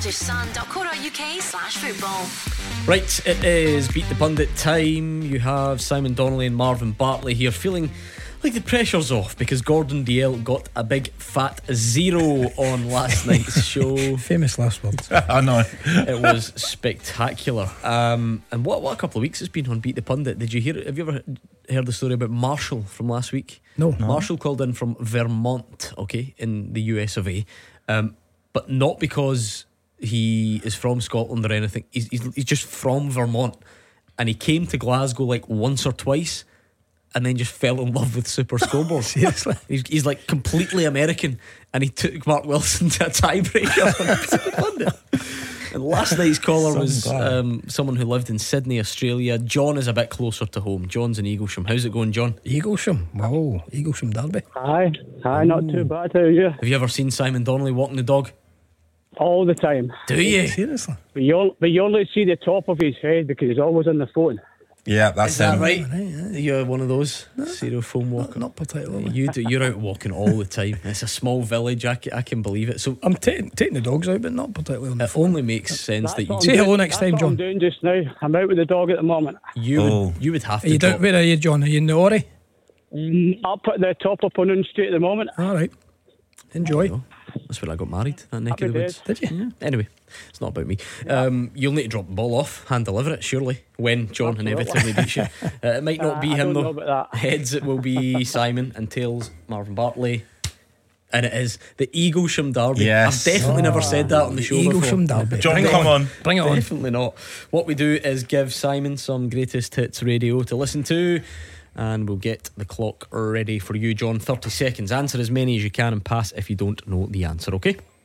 [SPEAKER 12] thescottishsun.co.uk/football.
[SPEAKER 5] Right, it is Beat the Pundit time. You have Simon Donnelly and Marvin Bartley here, feeling like the pressure's off because Gordon DL got a big fat 0 on last night's show.
[SPEAKER 6] Famous last words.
[SPEAKER 7] I know.
[SPEAKER 5] It was spectacular. And what a couple of weeks it's been on Beat the Pundit. Did you hear it? Have you ever heard the story about Marshall from last week?
[SPEAKER 6] No.
[SPEAKER 5] Marshall called in from Vermont, in the US of A, but not because he is from Scotland or anything. He's just from Vermont, and he came to Glasgow once or twice and then just fell in love with Super Scoreboard.
[SPEAKER 6] Seriously?
[SPEAKER 5] He's completely American, and he took Mark Wilson to a tiebreaker on Beat the Pundit. And last night's caller was someone who lived in Sydney, Australia. John is a bit closer to home. John's in Eaglesham. How's it going, John?
[SPEAKER 6] Eaglesham? Wow, Eaglesham Derby.
[SPEAKER 10] Hi, not too bad. How are you?
[SPEAKER 5] Have you ever seen Simon Donnelly walking the dog?
[SPEAKER 10] All the time.
[SPEAKER 5] Do you?
[SPEAKER 6] Seriously?
[SPEAKER 10] But you only see the top of his head because he's always on the phone.
[SPEAKER 7] Yeah, that's
[SPEAKER 5] Is that
[SPEAKER 7] him.
[SPEAKER 5] right? You're one of those serial phone walker.
[SPEAKER 6] Not particularly.
[SPEAKER 5] You're out walking all the time. It's a small village. I can believe it. So
[SPEAKER 6] I'm taking the dogs out, but not particularly on the
[SPEAKER 5] it
[SPEAKER 6] phone.
[SPEAKER 5] only makes sense that you
[SPEAKER 6] Say hello next time,
[SPEAKER 10] That's
[SPEAKER 6] John.
[SPEAKER 10] what I'm doing just now. I'm out with the dog at the moment.
[SPEAKER 5] you would have
[SPEAKER 6] Are
[SPEAKER 5] to
[SPEAKER 6] you
[SPEAKER 5] drop.
[SPEAKER 6] down, where are you, John? Are you in the Ori?
[SPEAKER 10] I'll put the top up on Unn Street at the moment.
[SPEAKER 6] Alright. Enjoy.
[SPEAKER 5] That's where I got married, that neck
[SPEAKER 10] Happy
[SPEAKER 5] of the woods.
[SPEAKER 10] days.
[SPEAKER 6] Did you?
[SPEAKER 5] Yeah. Anyway, it's not about me. You'll need to drop the ball off, hand deliver it, surely, when John
[SPEAKER 10] Absolutely.
[SPEAKER 5] inevitably beats you. It might not be
[SPEAKER 10] I
[SPEAKER 5] him
[SPEAKER 10] don't
[SPEAKER 5] though.
[SPEAKER 10] know about that.
[SPEAKER 5] Heads it will be Simon, and tails Marvin Bartley. And it is the Eaglesham Derby.
[SPEAKER 7] Yes.
[SPEAKER 5] I've definitely never said that on the show
[SPEAKER 6] Eaglesham
[SPEAKER 5] before.
[SPEAKER 6] Derby.
[SPEAKER 7] John,
[SPEAKER 6] Bring it
[SPEAKER 7] come on.
[SPEAKER 6] Bring it on.
[SPEAKER 5] Definitely not. What we do is give Simon some greatest hits radio to listen to, and we'll get the clock ready for you, John. 30 seconds. Answer as many as you can and pass if you don't know the answer, okay?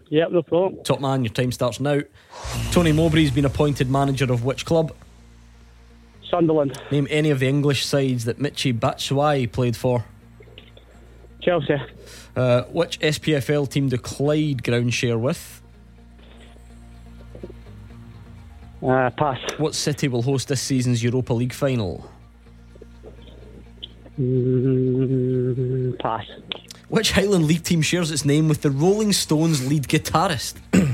[SPEAKER 10] Yep, no problem.
[SPEAKER 5] Top man, your time starts now. Tony Mowbray's been appointed manager of which club?
[SPEAKER 10] Sunderland.
[SPEAKER 5] Name any of the English sides that Michy Batshuayi played for.
[SPEAKER 10] Chelsea.
[SPEAKER 5] Which SPFL team do Clyde ground share with?
[SPEAKER 10] Pass.
[SPEAKER 5] What city will host this season's Europa League final?
[SPEAKER 10] Pass.
[SPEAKER 5] Which Highland League team shares its name with the Rolling Stones lead guitarist?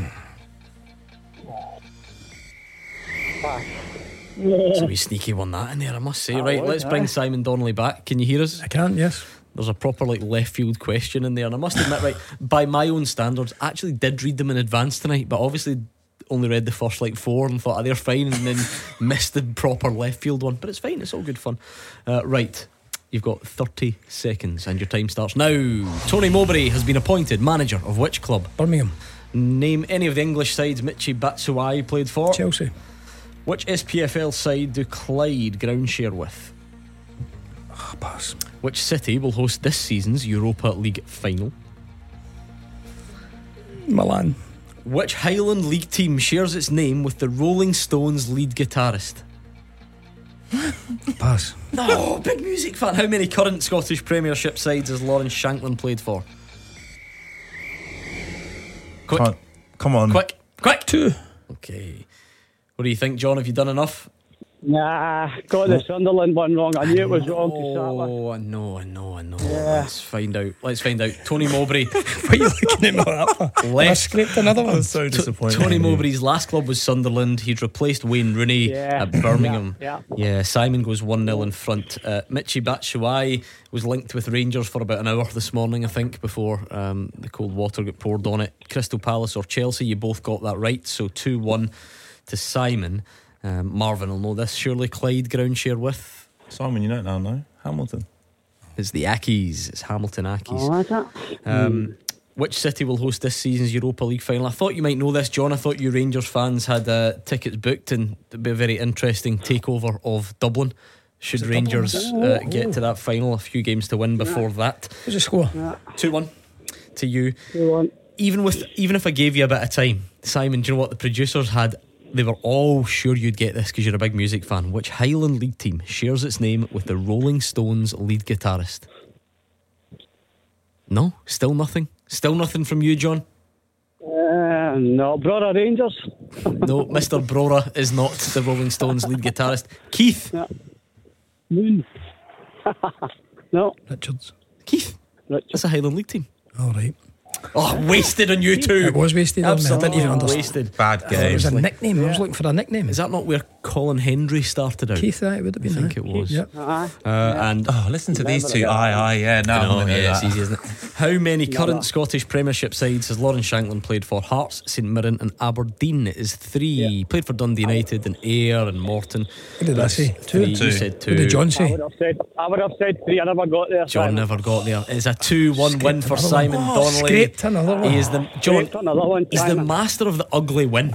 [SPEAKER 5] It's a wee sneaky one that in there, I must say. Right, let's bring Simon Donnelly back. Can you hear us?
[SPEAKER 6] I can, yes.
[SPEAKER 5] There's a proper left field question in there, and I must admit, right, by my own standards, I actually did read them in advance tonight, but obviously only read the first 4 and thought, they're fine, and then missed the proper left field one. But it's fine, it's all good fun. Right, you've got 30 seconds and your time starts now. Tony Mowbray has been appointed manager of which club?
[SPEAKER 6] Birmingham.
[SPEAKER 5] Name any of the English sides Michy Batshuayi played for.
[SPEAKER 6] Chelsea.
[SPEAKER 5] Which SPFL side do Clyde ground share with?
[SPEAKER 6] Pass.
[SPEAKER 5] Which city will host this season's Europa League final?
[SPEAKER 6] Milan.
[SPEAKER 5] Which Highland League team shares its name with the Rolling Stones lead guitarist?
[SPEAKER 6] Pass.
[SPEAKER 5] No, big music fan. How many current Scottish Premiership sides has Lawrence Shanklin played for? Quick.
[SPEAKER 7] Come on.
[SPEAKER 5] Quick.
[SPEAKER 6] 2.
[SPEAKER 5] Okay. What do you think, John? Have you done enough?
[SPEAKER 10] Nah, got the Sunderland one wrong. I knew it was wrong to start with.
[SPEAKER 5] Oh, I know.
[SPEAKER 10] Yeah.
[SPEAKER 5] Let's find out. Tony Mowbray.
[SPEAKER 6] What are you looking at me like that for? I scraped another one.
[SPEAKER 7] I'm so disappointed.
[SPEAKER 5] Tony Mowbray's last club was Sunderland. He'd replaced Wayne Rooney at Birmingham.
[SPEAKER 10] Yeah.
[SPEAKER 5] Simon goes 1-0 in front. Michy Batshuayi was linked with Rangers for about an hour this morning, I think, before the cold water got poured on it. Crystal Palace or Chelsea, you both got that right. So 2-1 to Simon. Marvin will know this. Surely Clyde ground share with?
[SPEAKER 7] Simon, you don't now know. Hamilton.
[SPEAKER 5] It's the Ackies. It's Hamilton Ackies.
[SPEAKER 10] Oh, is that?
[SPEAKER 5] Which city will host this season's Europa League final? I thought you might know this, John. I thought you Rangers fans had tickets booked, and it'd be a very interesting takeover of Dublin should Rangers get to that final. A few games to win before that.
[SPEAKER 6] What's the score?
[SPEAKER 5] 2-1 to you.
[SPEAKER 10] 2-1.
[SPEAKER 5] Even if I gave you a bit of time, Simon, do you know what the producers had? They were all sure you'd get this because you're a big music fan. Which Highland League team shares its name with the Rolling Stones lead guitarist? No? Still nothing? Still nothing from you, John?
[SPEAKER 10] No, Brora Rangers.
[SPEAKER 5] No, Mr. Brora is not the Rolling Stones lead guitarist. Keith?
[SPEAKER 10] Moon. No.
[SPEAKER 6] Richards.
[SPEAKER 5] Keith? That's a Highland League team.
[SPEAKER 6] Alright.
[SPEAKER 5] Oh, wasted on you two.
[SPEAKER 6] It was wasted on me. I didn't even understand.
[SPEAKER 5] Wasted.
[SPEAKER 7] Bad
[SPEAKER 6] It
[SPEAKER 7] game.
[SPEAKER 6] was a nickname. I was looking for a nickname.
[SPEAKER 5] Is that not where Colin Hendry started out?
[SPEAKER 6] Keith, it would have been.
[SPEAKER 5] I think it was.
[SPEAKER 6] Yep.
[SPEAKER 5] And
[SPEAKER 7] listen to these two. Yeah. No,
[SPEAKER 5] I know, it's easy, isn't it? How many current Scottish Premiership sides has Lawrence Shanklin played for? Hearts, St Mirren and Aberdeen is 3. Played for Dundee United and Ayr and Morton.
[SPEAKER 6] What did I say? 2.
[SPEAKER 5] You said 2.
[SPEAKER 6] What did John say?
[SPEAKER 10] I would have said 3. I never got there.
[SPEAKER 5] John never got there. It's a 2-1 win for Simon Donnelly.
[SPEAKER 6] Scraped another one.
[SPEAKER 5] He is the master of the ugly win.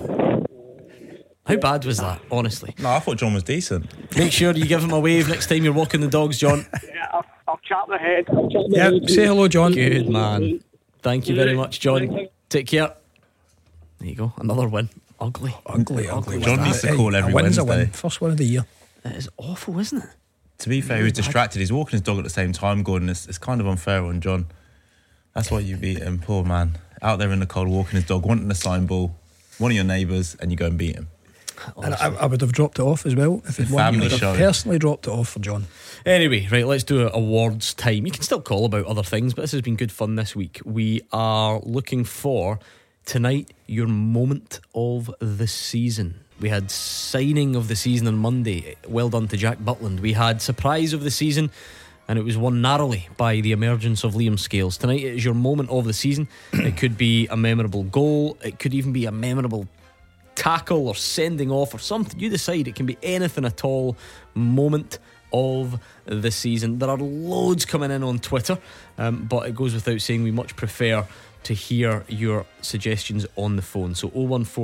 [SPEAKER 5] How bad was that, honestly?
[SPEAKER 7] No, I thought John was decent.
[SPEAKER 5] Make sure you give him a wave next time you're walking the dogs, John.
[SPEAKER 10] Yeah, I'll chop the head.
[SPEAKER 6] Say hello, John.
[SPEAKER 5] Good man. Thank you very much, John. Take care. There you go. Another win. Ugly.
[SPEAKER 7] John needs to call every
[SPEAKER 6] win's a
[SPEAKER 7] Wednesday.
[SPEAKER 6] win. First win of the year.
[SPEAKER 5] It is awful, isn't it?
[SPEAKER 7] To be fair, he was distracted. He's walking his dog at the same time, Gordon. It's kind of unfair on John. That's why you beat him. Poor man. Out there in the cold, walking his dog, wanting a sign ball, one of your neighbours, and you go and beat him.
[SPEAKER 6] And I would have dropped it off as well if he'd won. I would have personally dropped it off for John.
[SPEAKER 5] Anyway, right, let's do awards time. You can still call about other things, but this has been good fun this week. We are looking for tonight your moment of the season. We had signing of the season on Monday. Well done to Jack Butland. We had surprise of the season, and it was won narrowly by the emergence of Liam Scales. Tonight it is your moment of the season. It could be a memorable goal, it could even be a memorable tackle or sending off or something. You decide. It can be anything at all. Moment of the season. There are loads coming in on Twitter, but it goes without saying we much prefer to hear your suggestions on the phone. So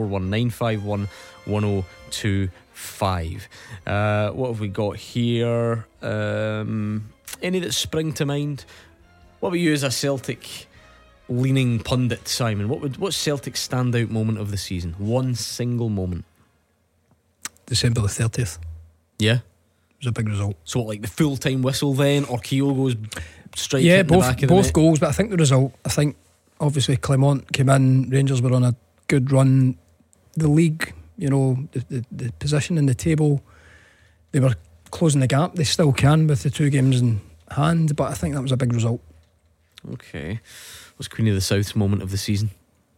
[SPEAKER 5] 01419511025. What have we got here? Any that spring to mind? What about you as a Celtic leaning pundit, Simon, what's Celtic's standout moment of the season? One single moment.
[SPEAKER 6] December the 30th.
[SPEAKER 5] Yeah,
[SPEAKER 6] it was a big result.
[SPEAKER 5] So like the full-time whistle then, or Kyogo's strike?
[SPEAKER 6] Yeah,
[SPEAKER 5] in the back of the
[SPEAKER 6] both
[SPEAKER 5] net?
[SPEAKER 6] goals, but I think the result. I think obviously Clement came in. Rangers were on a good run. The league, you know, the position in the table, they were closing the gap. They still can with the 2 games in hand, but I think that was a big result.
[SPEAKER 5] Okay, what's Queen of the South's moment of the season?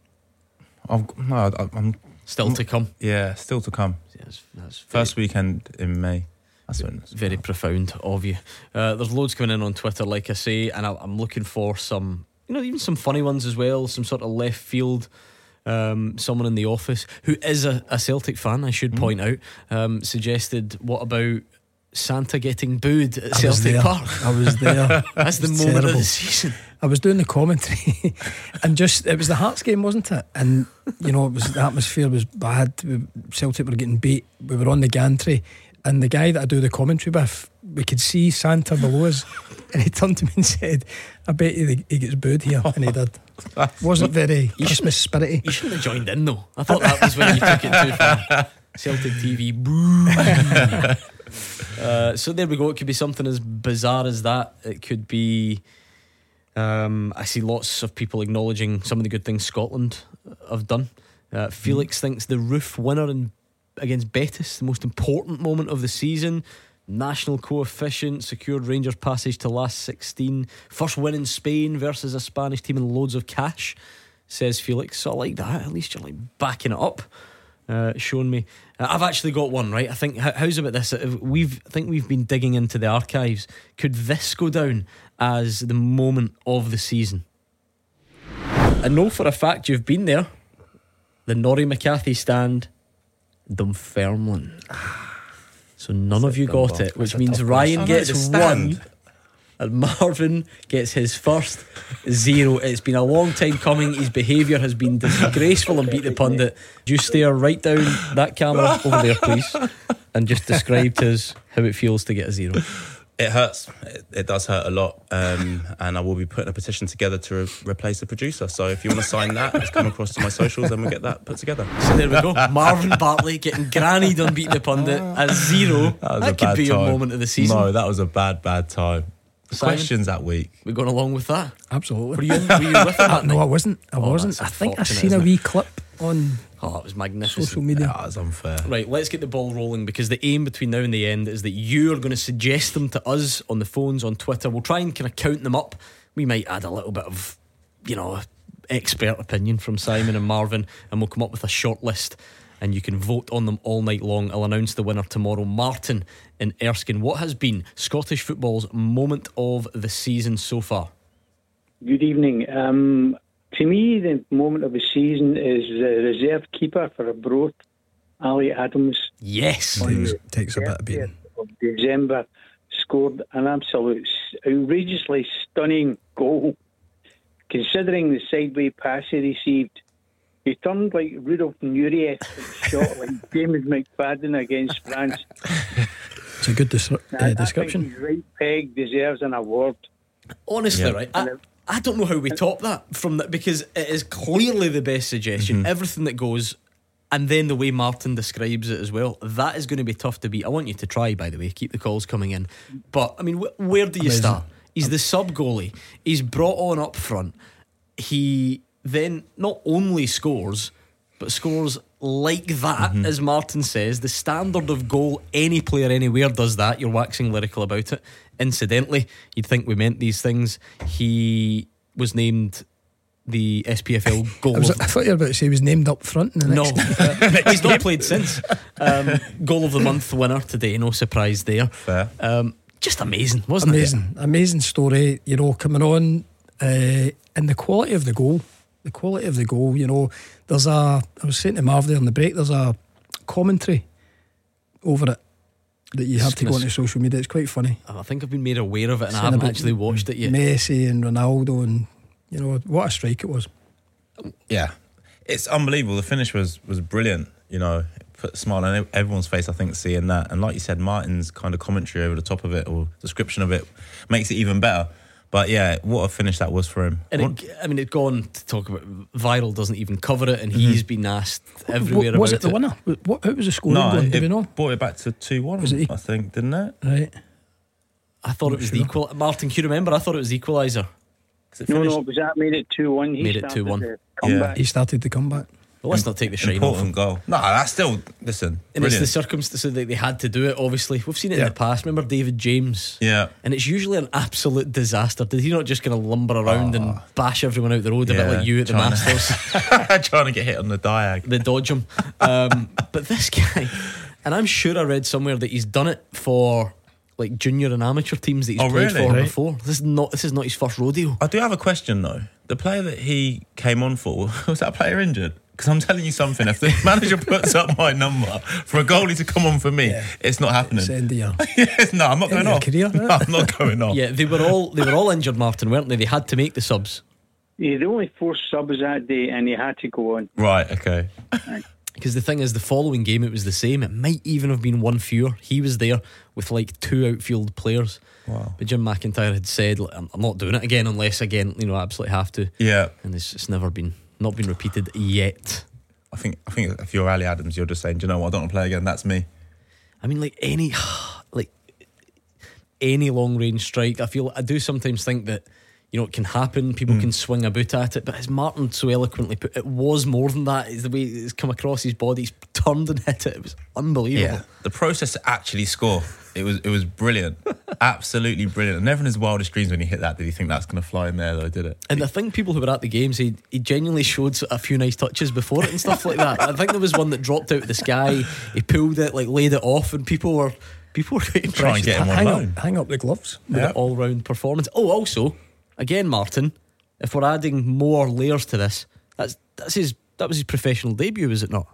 [SPEAKER 7] I'm
[SPEAKER 5] still to come.
[SPEAKER 7] Yeah, still to come.
[SPEAKER 5] Yes, that's
[SPEAKER 7] first weekend in May. That's
[SPEAKER 5] very profound of you. There's loads coming in on Twitter, like I say, and I'm looking for some, you know, even some funny ones as well. Some sort of left field. Someone in the office who is a Celtic fan, I should point out, suggested, what about Santa getting booed at Celtic Park?
[SPEAKER 6] I was there.
[SPEAKER 5] That's the moment terrible. Of the season.
[SPEAKER 6] I was doing the commentary and it was the Hearts game, wasn't it? And you know, the atmosphere was bad. Celtic were getting beat. We were on the gantry, and the guy that I do the commentary with, we could see Santa below us, and he turned to me and said, I bet he gets booed here. And he did. Wasn't very Christmas spirity.
[SPEAKER 5] You shouldn't have joined in though. I thought that was when you took it too far. Celtic TV, boo. So there we go. It could be something as bizarre as that. It could be I see lots of people acknowledging some of the good things Scotland have done. Felix thinks the Roof winner against Betis, the most important moment of the season. National coefficient, secured Rangers passage to last 16, first win in Spain versus a Spanish team, and loads of cash, says Felix. So I like that. At least you're like backing it up, showing me. I've actually got one, right? I think, how's about this? I think we've been digging into the archives. Could this go down as the moment of the season? I know for a fact you've been there. The Norrie McCarthy stand, Dunfermline. So none of you got it, which means Ryan gets one and Marvin gets his first 0. It's been a long time coming. His behaviour has been disgraceful and beat the pundit. Do you stare right down that camera over there, please, and just describe to us how it feels to get a 0.
[SPEAKER 7] It hurts. It does hurt a lot, and I will be putting a petition together to replace the producer. So if you want to sign that, just come across to my socials and we'll get that put together.
[SPEAKER 5] So there we go. Marvin Bartley getting grannied on beating the pundit as 0. That could be your moment of the season.
[SPEAKER 7] No, that was a bad time.
[SPEAKER 5] Simon,
[SPEAKER 7] questions that week.
[SPEAKER 5] We're going along with that.
[SPEAKER 6] Absolutely.
[SPEAKER 5] Were you with that?
[SPEAKER 6] No, I wasn't. I think I seen a wee clip on.
[SPEAKER 5] Oh, it was magnificent.
[SPEAKER 6] Social media.
[SPEAKER 7] That was unfair.
[SPEAKER 5] Right, let's get the ball rolling, because the aim between now and the end is that you're going to suggest them to us on the phones, on Twitter. We'll try and kind of count them up. We might add a little bit of, you know, expert opinion from Simon and Marvin, and we'll come up with a short list, and you can vote on them all night long. I'll announce the winner tomorrow. Martin in Erskine, what has been Scottish football's moment of the season so far?
[SPEAKER 13] Good evening. To me, the moment of the season is the reserve keeper for Arbroath, Ali Adams.
[SPEAKER 5] Yes.
[SPEAKER 6] Takes a bit of beating.
[SPEAKER 13] Of December, scored an absolute outrageously stunning goal. Considering the sideway pass he received, he turned like Rudolf Nureyev, shot like James McFadden against France.
[SPEAKER 6] It's a good description.
[SPEAKER 13] I think his right peg deserves an award.
[SPEAKER 5] Honestly, yeah. Right, I don't know how we top that from that, because it is clearly the best suggestion. Everything that goes, and then the way Martin describes it as well, that is going to be tough to beat. I want you to try, by the way, keep the calls coming in. But I mean, where do you start? He's the sub goalie. He's brought on up front. He then not only scores, but scores like that, as Martin says. The standard of goal, any player anywhere does that. You're waxing lyrical about it. Incidentally, you'd think we meant these things. He was named the SPFL goal.
[SPEAKER 6] I thought you were about to say he was named up front in the next
[SPEAKER 5] he's not played since. Goal of the month winner today, no surprise there.
[SPEAKER 7] Fair.
[SPEAKER 5] Just amazing, wasn't it?
[SPEAKER 6] Amazing story, you know, coming on, and the quality of the goal. The quality of the goal, you know, I was saying to Marv there on the break, there's a commentary over it that you have to go onto social media. It's quite funny.
[SPEAKER 5] I think I've been made aware of it, and I haven't actually watched it yet.
[SPEAKER 6] Messi and Ronaldo, and you know what a strike it was.
[SPEAKER 7] Yeah, it's unbelievable. The finish was brilliant. You know, put a smile on everyone's face, I think, seeing that. And like you said, Martin's kind of commentary over the top of it, or description of it, makes it even better. But yeah, what a finish that was for him.
[SPEAKER 5] And it'd gone to talk about viral, doesn't even cover it, and he's been asked everywhere
[SPEAKER 6] Was
[SPEAKER 5] about
[SPEAKER 6] it the winner? How was the scoring going? Do we know?
[SPEAKER 7] Brought it back to 2-1, I think, didn't it?
[SPEAKER 6] Right.
[SPEAKER 5] I thought it was the equal. Martin, can you remember? I thought it was the equaliser.
[SPEAKER 13] No, because that made it 2-1.
[SPEAKER 5] Made it 2-1.
[SPEAKER 6] Yeah. He started the comeback.
[SPEAKER 5] Well, let's not take the shine off.
[SPEAKER 7] Important goal. No, that's still, listen,
[SPEAKER 5] and
[SPEAKER 7] brilliant.
[SPEAKER 5] it's the circumstances that they had to do it. Obviously, we've seen it in the past. Remember David James?
[SPEAKER 7] Yeah.
[SPEAKER 5] And it's usually an absolute disaster. Did he not just kind of lumber around and bash everyone out the road a bit like you at the Masters?
[SPEAKER 7] Trying to get hit on the diag.
[SPEAKER 5] They dodge him. But this guy, and I'm sure I read somewhere that he's done it for like junior and amateur teams that he's played for before. This is not his first rodeo.
[SPEAKER 7] I do have a question though. The player that he came on for, was that player injured? Because I'm telling you something, if the manager puts up my number for a goalie to come on for me, it's not happening. No, I'm not going off. No, I'm not going off.
[SPEAKER 5] Yeah, they were all injured, Martin, weren't they? They had to make the subs.
[SPEAKER 13] Yeah, they only 4 subs that day, and he had to go on.
[SPEAKER 7] Right, okay.
[SPEAKER 5] Because the thing is, the following game it was the same. It might even have been one fewer. He was there with like 2 outfield players.
[SPEAKER 7] Wow.
[SPEAKER 5] But Jim McIntyre had said, I'm not doing it again unless again, absolutely have to.
[SPEAKER 7] Yeah.
[SPEAKER 5] And it's never been repeated yet.
[SPEAKER 7] I think if you're Ali Adams, you're just saying, do you know what, I don't want to play again, that's me.
[SPEAKER 5] I mean, like any long range strike, I do sometimes think that it can happen, people can swing a boot at it, but as Martin so eloquently put, it was more than that. It's the way it's come across his body, he's turned and hit it. It was unbelievable.
[SPEAKER 7] Yeah, the process to actually score, it was brilliant. Absolutely brilliant. And never in his wildest dreams when he hit that did he think that's going to fly in there, though, did it?
[SPEAKER 5] And I think people who were at the games, he genuinely showed a few nice touches before it and stuff like that. I think there was one that dropped out of the sky, he pulled it, like laid it off, and people were quite
[SPEAKER 7] trying to get him on loan.
[SPEAKER 6] Hang up the gloves
[SPEAKER 5] with an all round performance. Oh, also, again, Martin, if we're adding more layers to this, that was his professional debut, was it not?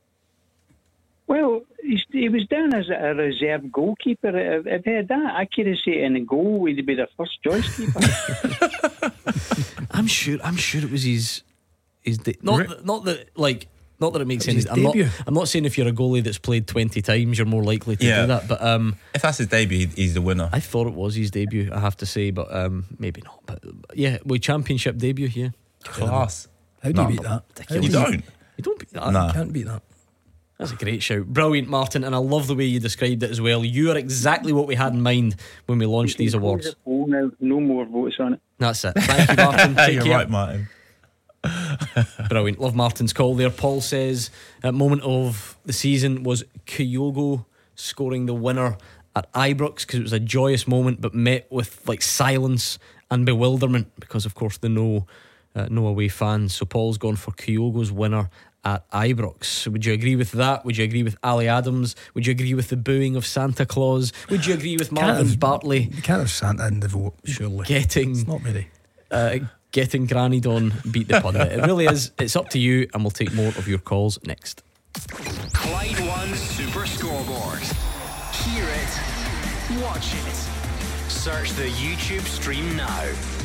[SPEAKER 13] Well, he was down as a reserve goalkeeper. If he had that accuracy in a goal, he'd be the first choice keeper.
[SPEAKER 5] I'm sure it was his not that it makes sense. I'm not saying if you're a goalie that's played 20 times you're more likely to do that, but
[SPEAKER 7] if that's his debut, he's the winner.
[SPEAKER 5] I thought it was his debut, I have to say, but maybe not. But yeah, championship debut here.
[SPEAKER 7] Class.
[SPEAKER 6] How do you beat that?
[SPEAKER 7] You don't
[SPEAKER 5] beat that.
[SPEAKER 6] No, you can't beat that.
[SPEAKER 5] That's a great shout. Brilliant, Martin, and I love the way you described it as well. You are exactly what we had in mind when we launched these awards.
[SPEAKER 13] Now, no more votes on it.
[SPEAKER 5] That's it. Thank you, Martin. Take
[SPEAKER 7] You're
[SPEAKER 5] care.
[SPEAKER 7] right, Martin.
[SPEAKER 5] Brilliant. Love Martin's call there. Paul says moment of the season was Kyogo scoring the winner at Ibrox, because it was a joyous moment but met with like silence and bewilderment because of course the no away fans. So Paul's gone for Kyogo's winner at Ibrox. Would you agree with that? Would you agree with Ali Adams? Would you agree with the booing of Santa Claus? Would you agree with Marvin Bartley?
[SPEAKER 6] You can't have Santa in the vote, surely.
[SPEAKER 5] It's
[SPEAKER 6] not really.
[SPEAKER 5] Getting grannied on, beat the pundit. It really is. It's up to you, and we'll take more of your calls next.
[SPEAKER 4] Clyde One Super Scoreboard. Hear it, watch it. Search the YouTube stream now.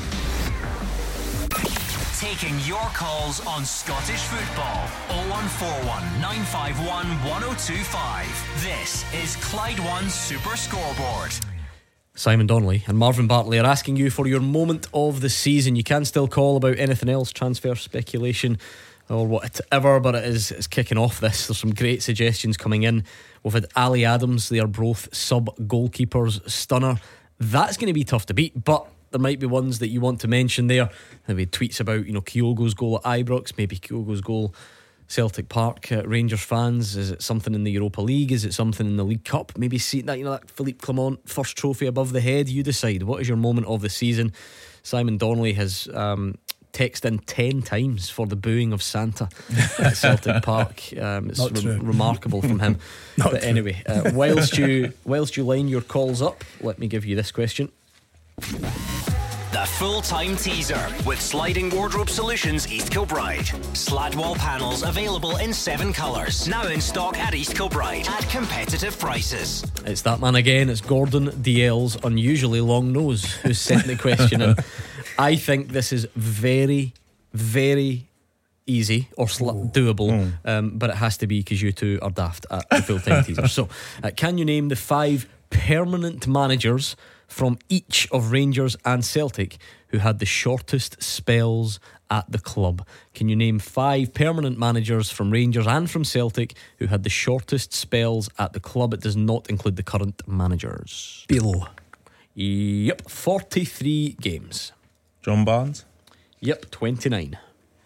[SPEAKER 4] Taking your calls on Scottish football. 0141 951 1025. This is Clyde One Super Scoreboard.
[SPEAKER 5] Simon Donnelly and Marvin Bartley are asking you for your moment of the season. You can still call about anything else, transfer speculation or whatever, but it's kicking off this. There's some great suggestions coming in. We've had Ali Adams, they are both sub goalkeepers, stunner. That's going to be tough to beat, but there might be ones that you want to mention there. Maybe tweets about Kyogo's goal at Ibrox, maybe Kyogo's goal Celtic Park. Rangers fans, is it something in the Europa League? Is it something in the League Cup? Maybe see that that Philippe Clement first trophy above the head. You decide. What is your moment of the season? Simon Donnelly has texted in 10 times for the booing of Santa at Celtic Park. It's remarkable from him. But anyway, whilst you line your calls up, let me give you this question.
[SPEAKER 4] The full-time teaser with Sliding Wardrobe Solutions East Kilbride. Slat wall panels available in 7 colours. Now in stock at East Kilbride at competitive prices.
[SPEAKER 5] It's that man again. It's Gordon DL's unusually long nose who's sent the question in. I think this is very, very easy or doable, but it has to be because you two are daft at the full-time teaser. So, can you name the 5 permanent managers from each of Rangers and Celtic who had the shortest spells at the club. Can you name 5 permanent managers from Rangers and from Celtic who had the shortest spells at the club? It does not include the current managers.
[SPEAKER 6] Below.
[SPEAKER 5] Yep, 43 games.
[SPEAKER 7] John Barnes?
[SPEAKER 5] Yep, 29.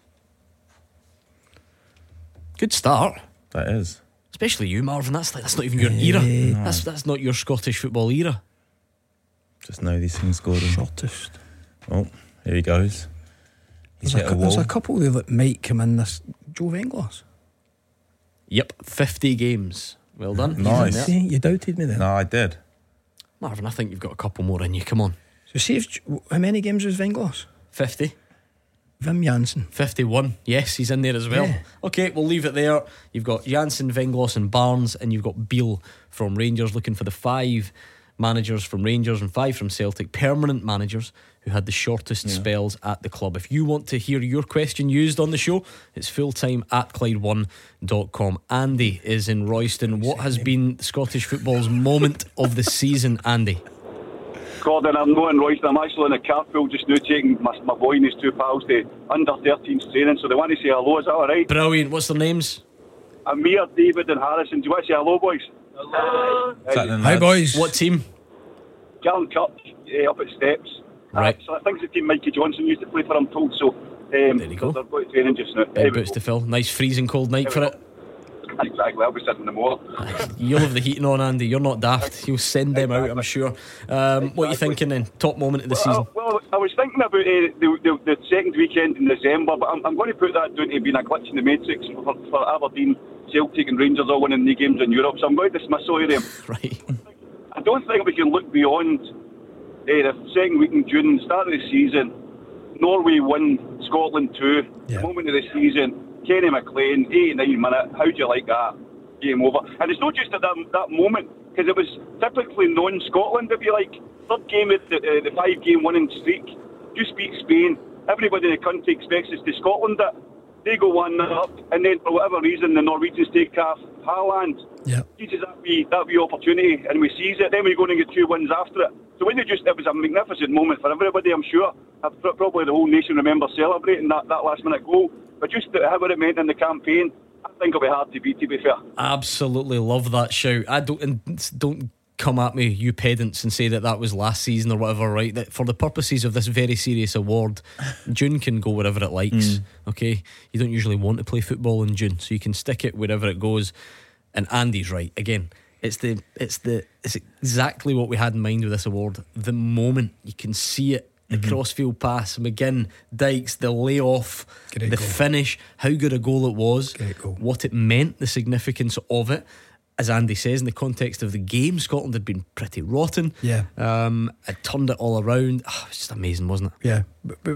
[SPEAKER 5] Good start.
[SPEAKER 7] That is.
[SPEAKER 5] Especially you, Marvin. That's not even your era.
[SPEAKER 7] No.
[SPEAKER 5] That's not your Scottish football era.
[SPEAKER 7] Just know these things, Gordon.
[SPEAKER 6] Shortest.
[SPEAKER 7] Oh, here he goes. He's hit a wall.
[SPEAKER 6] There's a couple there that might come in this. Joe Venglos.
[SPEAKER 5] Yep, 50 games. Well done.
[SPEAKER 7] Nice.
[SPEAKER 6] See, you doubted me then.
[SPEAKER 7] No, I did.
[SPEAKER 5] Marvin, I think you've got a couple more in you. Come on.
[SPEAKER 6] So see if, how many games was Venglos?
[SPEAKER 5] 50.
[SPEAKER 6] Wim Janssen.
[SPEAKER 5] 51. Yes, he's in there as well.
[SPEAKER 6] Yeah.
[SPEAKER 5] Okay, we'll leave it there. You've got Janssen, Venglos and Barnes, and you've got Beale from Rangers, looking for the 5 managers from Rangers and 5 from Celtic, permanent managers who had the shortest spells at the club. If you want to hear your question used on the show, it's fulltime@Clyde1.com. Andy is in Royston. What has been Scottish football's moment of the season, Andy?
[SPEAKER 14] Gordon, I'm not in Royston. I'm actually in a carpool just now taking my boy and his 2 pals to under-13s training, so they want to say hello. Is that alright?
[SPEAKER 5] Brilliant. What's their names?
[SPEAKER 14] Amir, David and Harrison. Do you want to say hello, boys? Hello.
[SPEAKER 6] Hi, boys.
[SPEAKER 5] What team?
[SPEAKER 14] Gallen Cup, up at Steps.
[SPEAKER 5] Right.
[SPEAKER 14] So I think it's the team Mikey Johnson used to play for, I'm told. So there you go. They're going to training just now.
[SPEAKER 5] Big boots to fill. Nice freezing cold night for it.
[SPEAKER 14] Exactly, I'll be sitting in the moor.
[SPEAKER 5] You'll have the heating on, Andy. You're not daft. You'll send them out, I'm sure. What are you thinking then? Top moment of the season?
[SPEAKER 14] Well, I was thinking about the second weekend in December, but I'm going to put that down to being a glitch in the matrix for Aberdeen, Celtic and Rangers all winning the games in Europe, so I'm going to dismiss all of them.
[SPEAKER 5] Right.
[SPEAKER 14] I don't think we can look beyond the second week in June, start of the season. Norway win, Scotland 2, the moment of the season. Kenny McLean, 89 minute. How do you like that? Game over. And it's not just at that moment, because it was typically non-Scotland. It'd be like third game of the 5-game winning streak. You speak Spain. Everybody in the country expects us to Scotland it. They go 1-up, and then for whatever reason the Norwegians take off Haaland.
[SPEAKER 6] Yeah.
[SPEAKER 14] Teaches that wee opportunity, and we seize it. Then we go and get 2 wins after it. So when it was a magnificent moment for everybody, I'm sure. Probably the whole nation remembers celebrating that last minute goal. But just how it meant in the campaign, I think it'll be hard to beat, to be fair.
[SPEAKER 5] Absolutely love that shout. Don't come at me, you pedants, and say that was last season or whatever, right? That for the purposes of this very serious award, June can go wherever it likes. Okay, you don't usually want to play football in June, so you can stick it wherever it goes. And Andy's right again. It's exactly what we had in mind with this award. The moment you can see it. The crossfield pass, McGinn, Dykes, the layoff, the finish, how good a goal it was, what it meant, the significance of it. As Andy says, in the context of the game, Scotland had been pretty rotten.
[SPEAKER 6] Yeah.
[SPEAKER 5] It turned it all around. It was just amazing, wasn't it?
[SPEAKER 6] Yeah.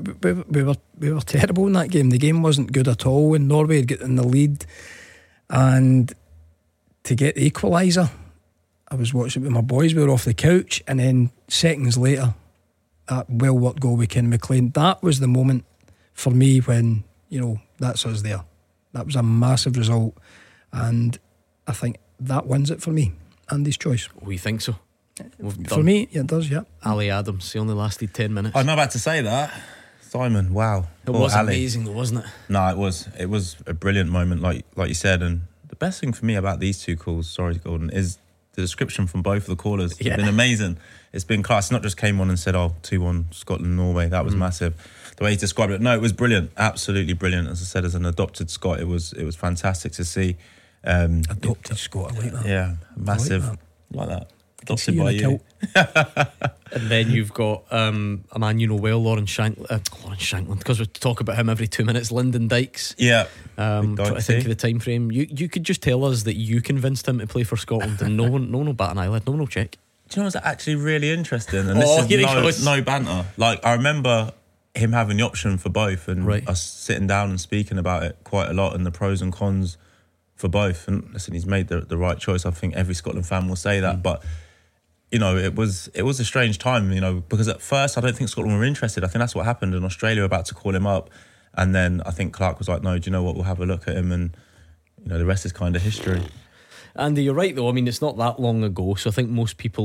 [SPEAKER 6] We were terrible in that game. The game wasn't good at all, and Norway had got in the lead. And to get the equaliser, I was watching it with my boys. We were off the couch, and then seconds later, that well-worked goal with Ken McLean. That was the moment for me when, that's us there. That was a massive result, and I think that wins it for me. Andy's choice.
[SPEAKER 5] We think so.
[SPEAKER 6] For me, it does, yeah.
[SPEAKER 5] Ali Adams, he only lasted 10 minutes.
[SPEAKER 7] I'm not about to say that. Simon, wow.
[SPEAKER 5] It was amazing though, wasn't it?
[SPEAKER 7] No, it was a brilliant moment, like you said. And the best thing for me about these 2 calls, sorry Gordon, is the description from both of the callers. It's been amazing. It's been class. Not just came on and said, 2-1 Scotland, Norway. That was massive. The way he described it. No, it was brilliant. Absolutely brilliant. As I said, as an adopted Scot, it was fantastic to see.
[SPEAKER 6] Adopted Scot, I like that.
[SPEAKER 7] Yeah, massive. Like that. Adopted by you.
[SPEAKER 5] And then you've got a man you know well, Lawrence Shankland, because we talk about him every 2 minutes. Lyndon Dykes.
[SPEAKER 7] Yeah.
[SPEAKER 5] Trying to think of the time frame. You could just tell us that you convinced him to play for Scotland, and no one will bat an eyelid. No one will check.
[SPEAKER 7] Do you know what's actually really interesting? And this is no banter. Like, I remember him having the option for both, and us sitting down and speaking about it quite a lot, and the pros and cons for both. And listen, he's made the right choice. I think every Scotland fan will say that. But it was a strange time. Because at first I don't think Scotland were interested. I think that's what happened. And Australia were about to call him up, and then I think Clark was like, "No, do you know what? We'll have a look at him." And the rest is kind of history.
[SPEAKER 5] Andy, you're right though. I mean, it's not that long ago, so I think most people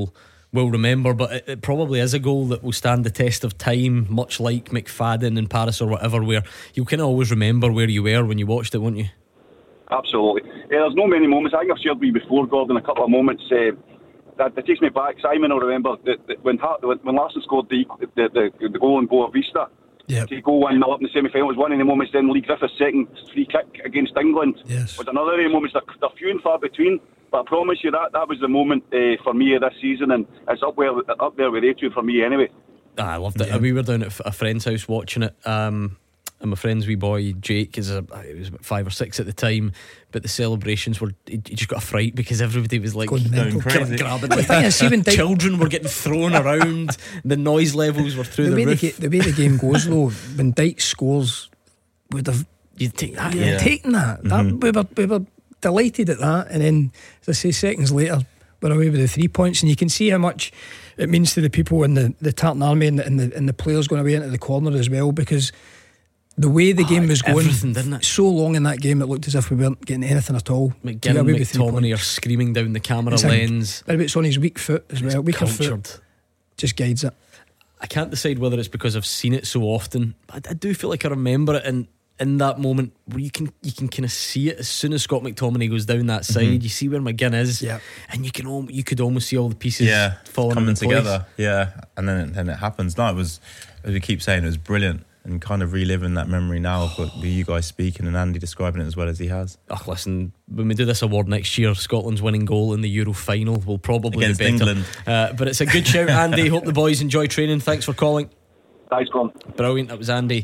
[SPEAKER 5] will remember, but it probably is a goal that will stand the test of time, much like McFadden in Paris or whatever, where you'll kind of always remember where you were when you watched it, won't you?
[SPEAKER 14] Absolutely. There's no many moments. I think I've shared with you before, Gordon, a couple of moments that takes me back. Simon will remember that when Larsson scored the goal in Boa Vista.
[SPEAKER 6] Yep.
[SPEAKER 14] To go 1-0 up in the semi-final was one of the moments. Then Lee Griffith's second free kick against England was another of the moments. They're few and far between, but I promise you that was the moment for me of this season, and it's up there with A2 for me anyway.
[SPEAKER 5] I loved it. We were down at a friend's house watching it, and my friend's wee boy Jake he was about 5 or 6 at the time, but the celebrations were, he just got a fright because everybody was like going crazy, grabbing like, children were getting thrown around, the noise levels were through the roof.
[SPEAKER 6] The way the game goes though, when Dyche scores, you'd take that. You'd taken that. We were delighted at that, and then as I say, seconds later we're away with the 3 points, and you can see how much it means to the people in the Tartan Army and the players going away into the corner as well, because the way the game was going,
[SPEAKER 5] didn't it?
[SPEAKER 6] So long in that game it looked as if we weren't getting anything at all.
[SPEAKER 5] McGinn and McTominay are screaming down the camera lens.
[SPEAKER 6] Maybe it's on his weak foot as well. Weaker foot just guides it.
[SPEAKER 5] I can't decide whether it's because I've seen it so often, but I do feel like I remember it in that moment where you can kind of see it as soon as Scott McTominay goes down that side. You see where McGinn is, and you could almost see all the pieces falling
[SPEAKER 7] coming
[SPEAKER 5] into
[SPEAKER 7] together.
[SPEAKER 5] place.
[SPEAKER 7] And then it happens. No, it was, as we keep saying, it was brilliant. And kind of reliving that memory now, but with you guys speaking and Andy describing it as well as he has.
[SPEAKER 5] Listen, when we do this award next year, Scotland's winning goal in the Euro final will probably
[SPEAKER 7] against
[SPEAKER 5] be better.
[SPEAKER 7] England.
[SPEAKER 5] But it's a good shout, Andy. Hope the boys enjoy training. Thanks for calling.
[SPEAKER 14] Thanks, Con.
[SPEAKER 5] Brilliant. That was Andy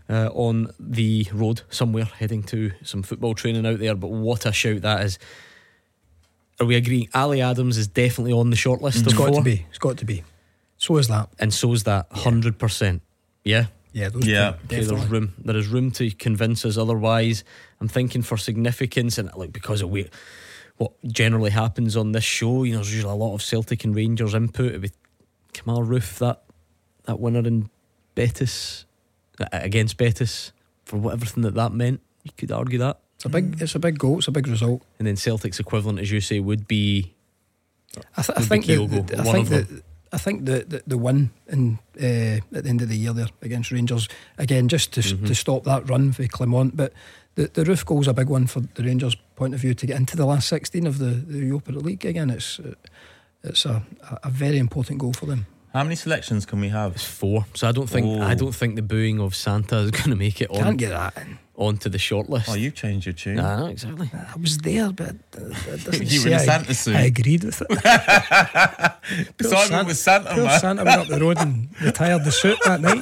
[SPEAKER 5] on the road somewhere, heading to some football training out there. But what a shout that is. Are we agreeing Ali Adams is definitely on the shortlist?
[SPEAKER 6] It's got to be. It's got to be. So is that.
[SPEAKER 5] And so is that. 100%. Yeah.
[SPEAKER 6] Yeah,
[SPEAKER 5] there is room to convince us otherwise. I'm thinking for significance, and like because of what generally happens on this show, there's usually a lot of Celtic and Rangers input. With Kamal Roof, that winner in Betis against Betis, for everything that meant, you could argue that
[SPEAKER 6] it's a big goal, it's a big result.
[SPEAKER 5] And then Celtic's equivalent, as you say, would be
[SPEAKER 6] I think the win at the end of the year there against Rangers again, just to stop that run for Clement. But the Roof goal's a big one for the Rangers' point of view to get into the last 16 of the Europa League again. It's a very important goal for them.
[SPEAKER 7] How many selections can we have?
[SPEAKER 5] It's 4. So I don't think the booing of Santa is going to make it on.
[SPEAKER 6] Can't get that in.
[SPEAKER 5] Onto the shortlist.
[SPEAKER 7] Oh, you've changed your tune.
[SPEAKER 5] Nah, exactly.
[SPEAKER 6] I was there, but it doesn't
[SPEAKER 7] you were in a Santa suit.
[SPEAKER 6] I agreed with it.
[SPEAKER 7] Simon was Santa, man.
[SPEAKER 6] Santa went up the road and retired the suit that night.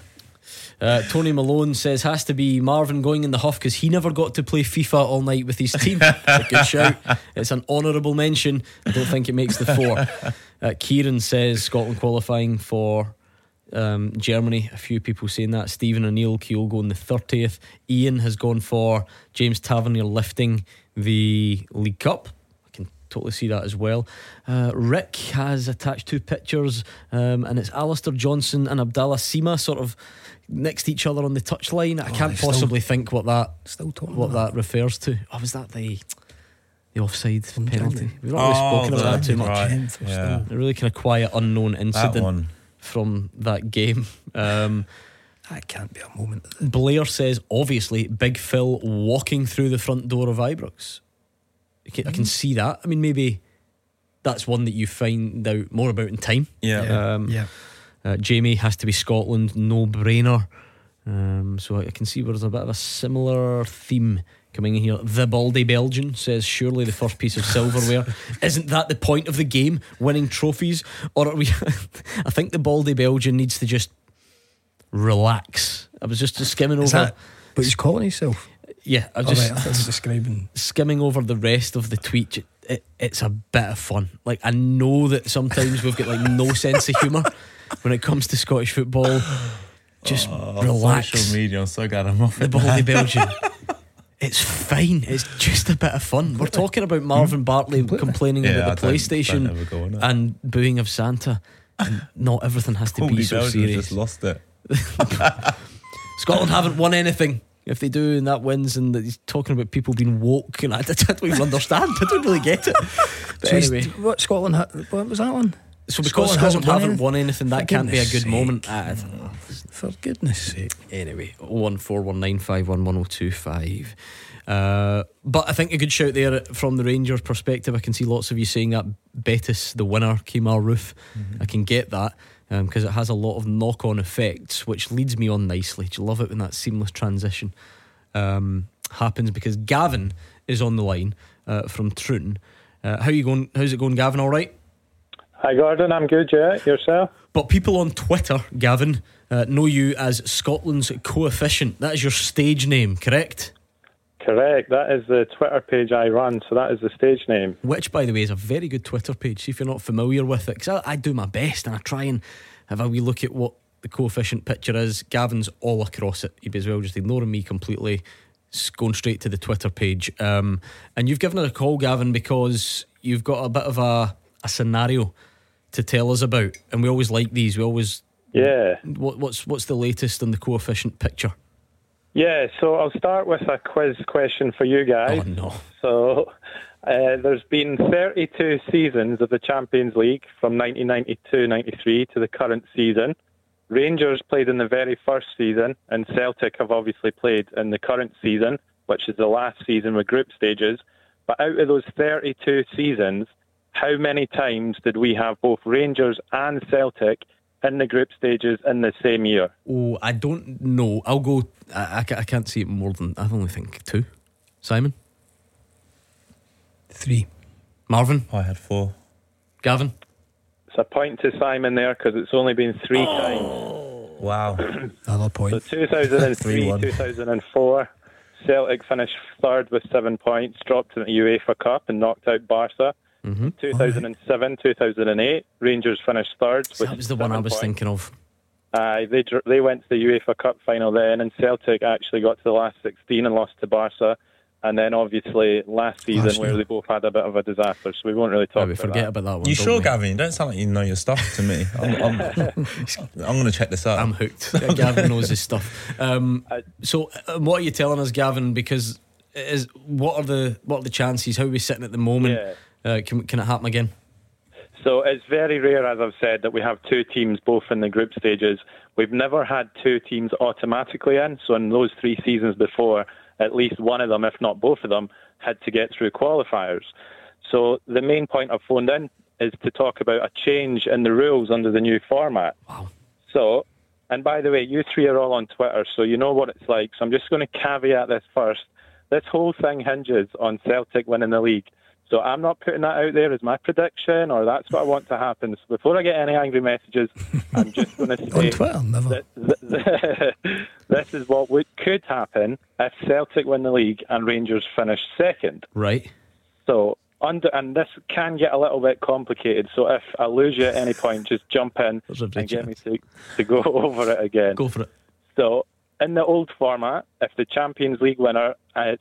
[SPEAKER 5] Tony Malone says has to be Marvin going in the huff because he never got to play FIFA all night with his team. A good shout. It's an honourable mention. I don't think it makes the 4. Kieran says Scotland qualifying for Germany. A few people saying that. Stephen O'Neill, Kyogo in the 30th. Ian has gone for James Tavernier lifting the League Cup. I can totally see that as well. Rick has attached 2 pictures, and it's Alistair Johnson and Abdallah Sima sort of next to each other on the touchline. I can't possibly think what that refers to. Oh, was that the offside penalty? We've not really spoken about that too much.
[SPEAKER 7] Right. Yeah.
[SPEAKER 5] A really kind of quiet, unknown incident from that game.
[SPEAKER 6] That can't be a moment.
[SPEAKER 5] Blair says, obviously, Big Phil walking through the front door of Ibrox. I can see that. I mean, maybe that's one that you find out more about in time. Jamie has to be Scotland, no brainer. So I can see where there's a bit of a similar theme coming in here. The Baldy Belgian says, surely the first piece of silverware. Isn't that the point of the game, winning trophies? Or are we I think the Baldy Belgian needs to just relax. I was just skimming over.
[SPEAKER 6] But he's calling himself.
[SPEAKER 5] Yeah, I
[SPEAKER 6] was describing.
[SPEAKER 5] Skimming over the rest of the tweet. It's a bit of fun. Like, I know that sometimes we've got like no sense of humour when it comes to Scottish football. Just relax.
[SPEAKER 7] Social media, I'm so glad I'm off
[SPEAKER 5] the Baldy Belgian. It's fine. It's just a bit of fun. We're talking about Marvin Bartley complaining about the PlayStation and booing of Santa. And not everything has to be so serious.
[SPEAKER 7] Just lost it.
[SPEAKER 5] Scotland haven't won anything. If they do and that wins, and he's talking about people being woke, and I don't even understand. I don't really get it. But
[SPEAKER 6] so
[SPEAKER 5] anyway,
[SPEAKER 6] what Scotland? What was that one?
[SPEAKER 5] So because Scotland haven't won anything, that can't be a good moment.
[SPEAKER 6] For goodness sake.
[SPEAKER 5] Anyway, 01419511025. But I think a good shout there from the Rangers perspective. I can see lots of you saying that Betis, the winner, Kemar Roof. I can get that because it has a lot of knock-on effects, which leads me on nicely. Do you love it when that seamless transition happens? Because Gavin is on the line from Troon. How you going? How's it going, Gavin? All right?
[SPEAKER 15] Hi, Gordon. I'm good. Yeah, yourself?
[SPEAKER 5] But people on Twitter, Gavin, know you as Scotland's Coefficient. That is your stage name, correct?
[SPEAKER 15] Correct. That is the Twitter page I run, so that is the stage name.
[SPEAKER 5] Which, by the way, is a very good Twitter page. See if you're not familiar with it, because I do my best and I try and have a wee look at what the Coefficient picture is. Gavin's all across it. He'd be as well just ignoring me completely, going straight to the Twitter page. And you've given us a call, Gavin, because you've got a bit of a scenario to tell us about, and we always like these. We always What's the latest on the Coefficient picture?
[SPEAKER 15] Yeah, so I'll start with a quiz question for you guys.
[SPEAKER 5] Oh no!
[SPEAKER 15] So there's been 32 seasons of the Champions League from 1992-93 to the current season. Rangers played in the very first season, and Celtic have obviously played in the current season, which is the last season with group stages. But out of those 32 seasons, how many times did we have both Rangers and Celtic in the group stages in the same year?
[SPEAKER 5] Oh, I don't know. I'll go. I can't see it more than. I only think 2. Simon?
[SPEAKER 6] 3.
[SPEAKER 5] Marvin?
[SPEAKER 7] I had 4.
[SPEAKER 5] Gavin?
[SPEAKER 15] It's a point to Simon there because it's only been 3 times.
[SPEAKER 7] Wow.
[SPEAKER 6] Another point.
[SPEAKER 15] So 2003, 2004, Celtic finished third with 7 points, dropped in the UEFA Cup and knocked out Barca. 2007, 2008, Rangers finished third.
[SPEAKER 5] That was the one I was thinking of.
[SPEAKER 15] They went to the UEFA Cup final then, and Celtic actually got to the last 16 and lost to Barca. And then obviously last season where they both had a bit of a disaster, so we won't really talk about
[SPEAKER 5] that one.
[SPEAKER 7] You sure, Gavin? You don't sound like you know your stuff to me. I'm going to check this out.
[SPEAKER 5] I'm hooked. Gavin knows his stuff. So what are you telling us, Gavin? Because what are the chances? How are we sitting at the moment? Can it happen again?
[SPEAKER 15] So it's very rare, as I've said, that we have 2 teams both in the group stages. We've never had 2 teams automatically in. So in those 3 seasons before, at least one of them, if not both of them, had to get through qualifiers. So the main point I've phoned in is to talk about a change in the rules under the new format.
[SPEAKER 5] Wow.
[SPEAKER 15] So, and by the way, you 3 are all on Twitter, so you know what it's like. So I'm just going to caveat this first. This whole thing hinges on Celtic winning the league. So I'm not putting that out there as my prediction or that's what I want to happen. So before I get any angry messages, I'm just going to say
[SPEAKER 6] on Twitter, never.
[SPEAKER 15] This is what could happen if Celtic win the league and Rangers finish second.
[SPEAKER 5] Right.
[SPEAKER 15] So, and this can get a little bit complicated. So if I lose you at any point, just jump in and get me to go over it again.
[SPEAKER 5] Go for it.
[SPEAKER 15] So in the old format, if the Champions League winner, and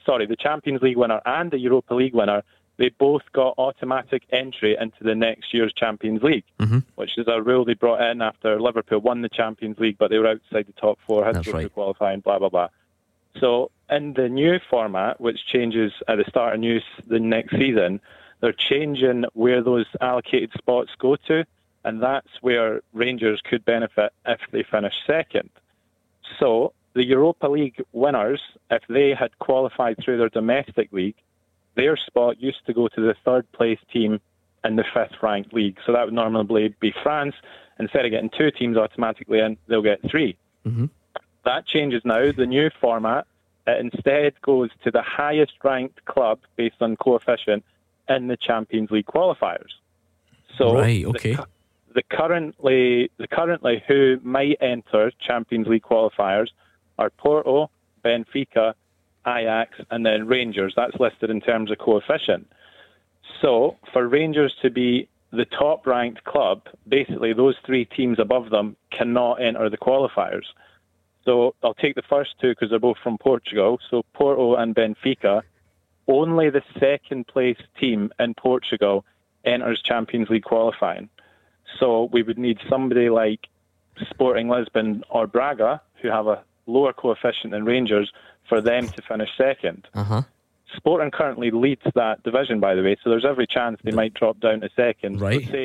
[SPEAKER 15] the Europa League winner, they both got automatic entry into the next year's Champions League, which is a rule they brought in after Liverpool won the Champions League, but they were outside the top 4, had to go through qualifying, blah, blah, blah. So in the new format, which changes at the start of the next season, they're changing where those allocated spots go to, and that's where Rangers could benefit if they finish second. So the Europa League winners, if they had qualified through their domestic league, their spot used to go to the 3rd place team in the 5th ranked league. So that would normally be France. Instead of getting 2 teams automatically in, they'll get 3. That changes now. The new format, it instead goes to the highest ranked club based on coefficient in the Champions League qualifiers. So the currently who might enter Champions League qualifiers are Porto, Benfica, Ajax, and then Rangers. That's listed in terms of coefficient. So for Rangers to be the top-ranked club, basically those 3 teams above them cannot enter the qualifiers. So I'll take the first 2 because they're both from Portugal. So Porto and Benfica, only the 2nd-place team in Portugal enters Champions League qualifying. So we would need somebody like Sporting Lisbon or Braga, who have a lower coefficient than Rangers, for them to finish second. Sporting currently leads that division, by the way, so there's every chance they might drop down to second.
[SPEAKER 5] Right.
[SPEAKER 15] So say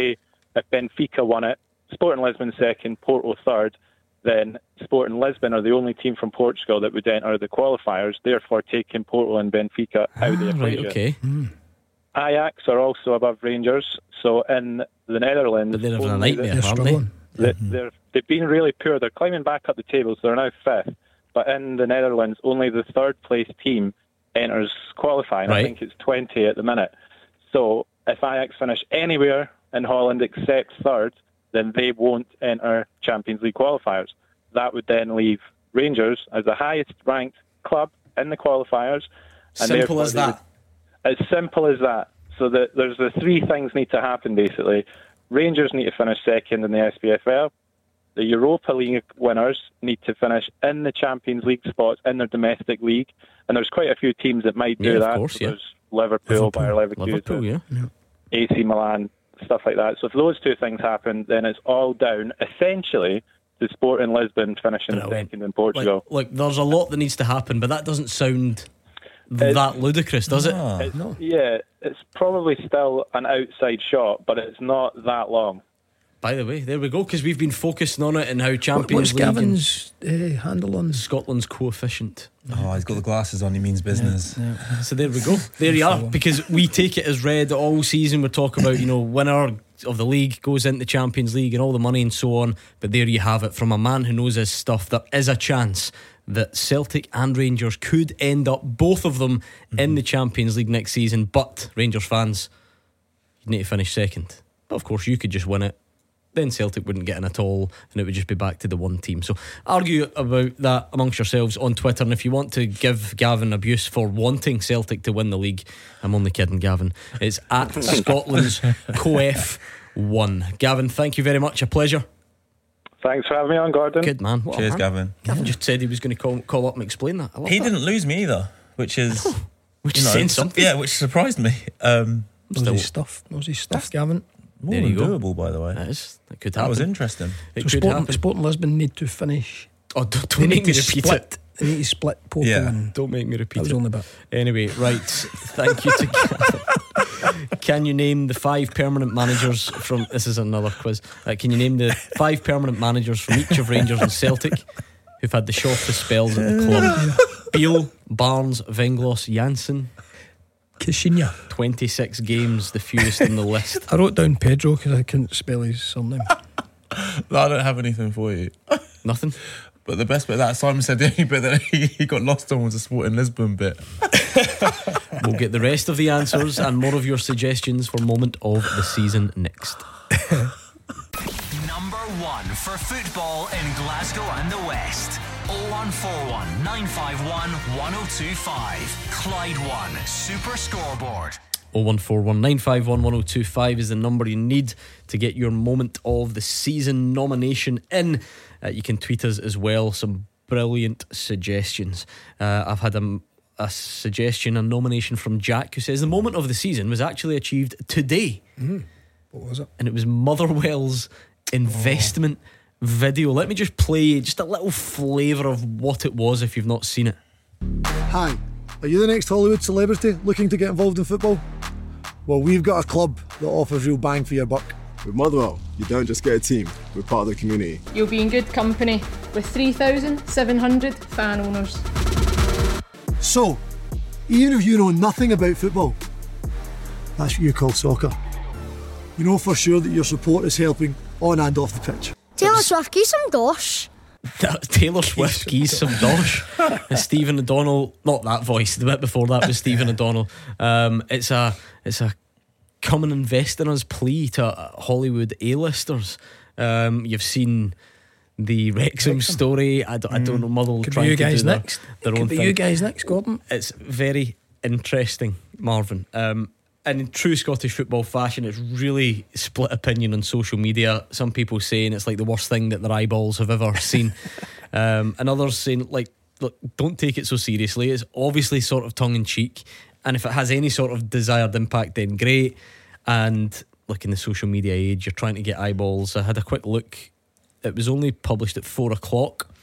[SPEAKER 15] if Benfica won it, Sporting Lisbon second, Porto third, then Sporting Lisbon are the only team from Portugal that would enter the qualifiers, therefore taking Porto and Benfica out of the equation.
[SPEAKER 5] Right, okay.
[SPEAKER 15] Ajax are also above Rangers, so in the Netherlands,
[SPEAKER 5] But they're having a nightmare, aren't they?
[SPEAKER 15] they've been really poor. They're climbing back up the table, so they're now fifth. But in the Netherlands, only the third place team enters qualifying.
[SPEAKER 5] Right.
[SPEAKER 15] I think it's 20 at the minute. So if Ajax finish anywhere in Holland except third, then they won't enter Champions League qualifiers. That would then leave Rangers as the highest ranked club in the qualifiers. And
[SPEAKER 5] Simple as that.
[SPEAKER 15] As simple as that. So there's the three things need to happen, basically. Rangers need to finish second in the SPFL. The Europa League winners need to finish in the Champions League spots in their domestic league. And there's quite a few teams that might do that.
[SPEAKER 5] Of course,
[SPEAKER 15] so there's Liverpool, Bayer Leverkusen, AC Milan, stuff like that. So if those two things happen, then it's all down, essentially, to Sporting Lisbon finishing second in Portugal.
[SPEAKER 5] Like, there's a lot that needs to happen, but that doesn't sound that ludicrous, does it?
[SPEAKER 15] No. Yeah, it's probably still an outside shot, but it's not that long.
[SPEAKER 5] By the way, there we go, because we've been focusing on it and how Champions
[SPEAKER 6] What's
[SPEAKER 5] League.
[SPEAKER 6] Gavin's handle on
[SPEAKER 5] Scotland's coefficient?
[SPEAKER 7] Oh, he's got the glasses on, he means business.
[SPEAKER 5] Yeah. So there we go. There you are, because we take it as read all season. We're talking about, winner of the league goes into Champions League and all the money and so on. But there you have it from a man who knows his stuff. There is a chance that Celtic and Rangers could end up, both of them, in the Champions League next season. But Rangers fans, you need to finish second. But of course, you could just win it. Then Celtic wouldn't get in at all, and it would just be back to the one team. So argue about that amongst yourselves on Twitter. And if you want to give Gavin abuse for wanting Celtic to win the league, I'm only kidding, Gavin. It's at Scotland's CoF1. Gavin, thank you very much. A pleasure.
[SPEAKER 15] Thanks for having me on, Gordon.
[SPEAKER 5] Good man. What
[SPEAKER 7] Cheers,
[SPEAKER 5] man.
[SPEAKER 7] Gavin.
[SPEAKER 5] Gavin just said he was going to call up and explain that.
[SPEAKER 7] He didn't lose me either, which is
[SPEAKER 5] saying something.
[SPEAKER 7] Yeah, which surprised me.
[SPEAKER 6] Knows his stuff, Gavin.
[SPEAKER 7] More
[SPEAKER 5] There
[SPEAKER 7] than
[SPEAKER 5] you go.
[SPEAKER 7] doable, by the way.
[SPEAKER 5] That could
[SPEAKER 7] That
[SPEAKER 5] happen.
[SPEAKER 7] was interesting.
[SPEAKER 5] It
[SPEAKER 6] So
[SPEAKER 5] could happen.
[SPEAKER 6] Sporting Lisbon need to finish.
[SPEAKER 5] Oh, don't
[SPEAKER 6] They
[SPEAKER 5] make
[SPEAKER 6] need
[SPEAKER 5] me
[SPEAKER 6] to
[SPEAKER 5] repeat
[SPEAKER 6] split.
[SPEAKER 5] it.
[SPEAKER 6] They need to split Porto.
[SPEAKER 7] Yeah.
[SPEAKER 6] And
[SPEAKER 5] Don't make me repeat
[SPEAKER 6] that was
[SPEAKER 5] it.
[SPEAKER 6] only about.
[SPEAKER 5] Anyway, right. Thank you to Gavin. Can you name the 5 permanent managers from... This is another quiz. Can you name the 5 permanent managers from each of Rangers and Celtic who've had the shortest spells at the club? Beale, Barnes, Venglos, Janssen.
[SPEAKER 6] Kishinya.
[SPEAKER 5] 26 games, the fewest in the list.
[SPEAKER 6] I wrote down Pedro because I couldn't spell his surname.
[SPEAKER 7] No, I don't have anything for you.
[SPEAKER 5] Nothing?
[SPEAKER 7] But the best bit of that, Simon said the only bit that he got lost on was the Sporting Lisbon bit.
[SPEAKER 5] We'll get the rest of the answers and more of your suggestions for moment of the season next.
[SPEAKER 4] Number 1 for football in Glasgow and the West. 0141 951 1025. Clyde One Super Scoreboard.
[SPEAKER 5] 0141 951 1025 is the number you need to get your moment of the season nomination in. You can tweet us as well. Some brilliant suggestions. I've had a suggestion, a nomination from Jack, who says the moment of the season was actually achieved today.
[SPEAKER 6] What was it?
[SPEAKER 5] And it was Motherwell's investment video. Let me just play just a little flavour of what it was if you've not seen it.
[SPEAKER 16] Hi, are you the next Hollywood celebrity looking to get involved in football? Well, we've got a club that offers real bang for your buck.
[SPEAKER 17] With Motherwell, you don't just get a team, we're part of the community.
[SPEAKER 18] You'll be in good company with 3,700 fan owners.
[SPEAKER 16] So, even if you know nothing about football, that's what you call soccer. You know for sure that your support is helping on and off the pitch.
[SPEAKER 19] Taylor Swift, give some dosh.
[SPEAKER 5] Taylor Swift keys some dosh. Stephen O'Donnell, not that voice, the bit before that was Stephen O'Donnell. It's a come and invest in us plea to Hollywood A-listers. You've seen the Wrexham story. I don't know, Motherwell
[SPEAKER 6] Could
[SPEAKER 5] trying
[SPEAKER 6] be you
[SPEAKER 5] to
[SPEAKER 6] guys
[SPEAKER 5] do
[SPEAKER 6] next.
[SPEAKER 5] their own
[SPEAKER 6] Could be
[SPEAKER 5] thing.
[SPEAKER 6] you guys next, Gordon.
[SPEAKER 5] It's very interesting, Marvin. And in true Scottish football fashion, it's really split opinion on social media. Some people saying it's like the worst thing that their eyeballs have ever seen, and others saying, like, look, don't take it so seriously. It's obviously sort of tongue in cheek, and if it has any sort of desired impact, then great. And look, in the social media age, you're trying to get eyeballs. I had a quick look. It was only published at 4:00,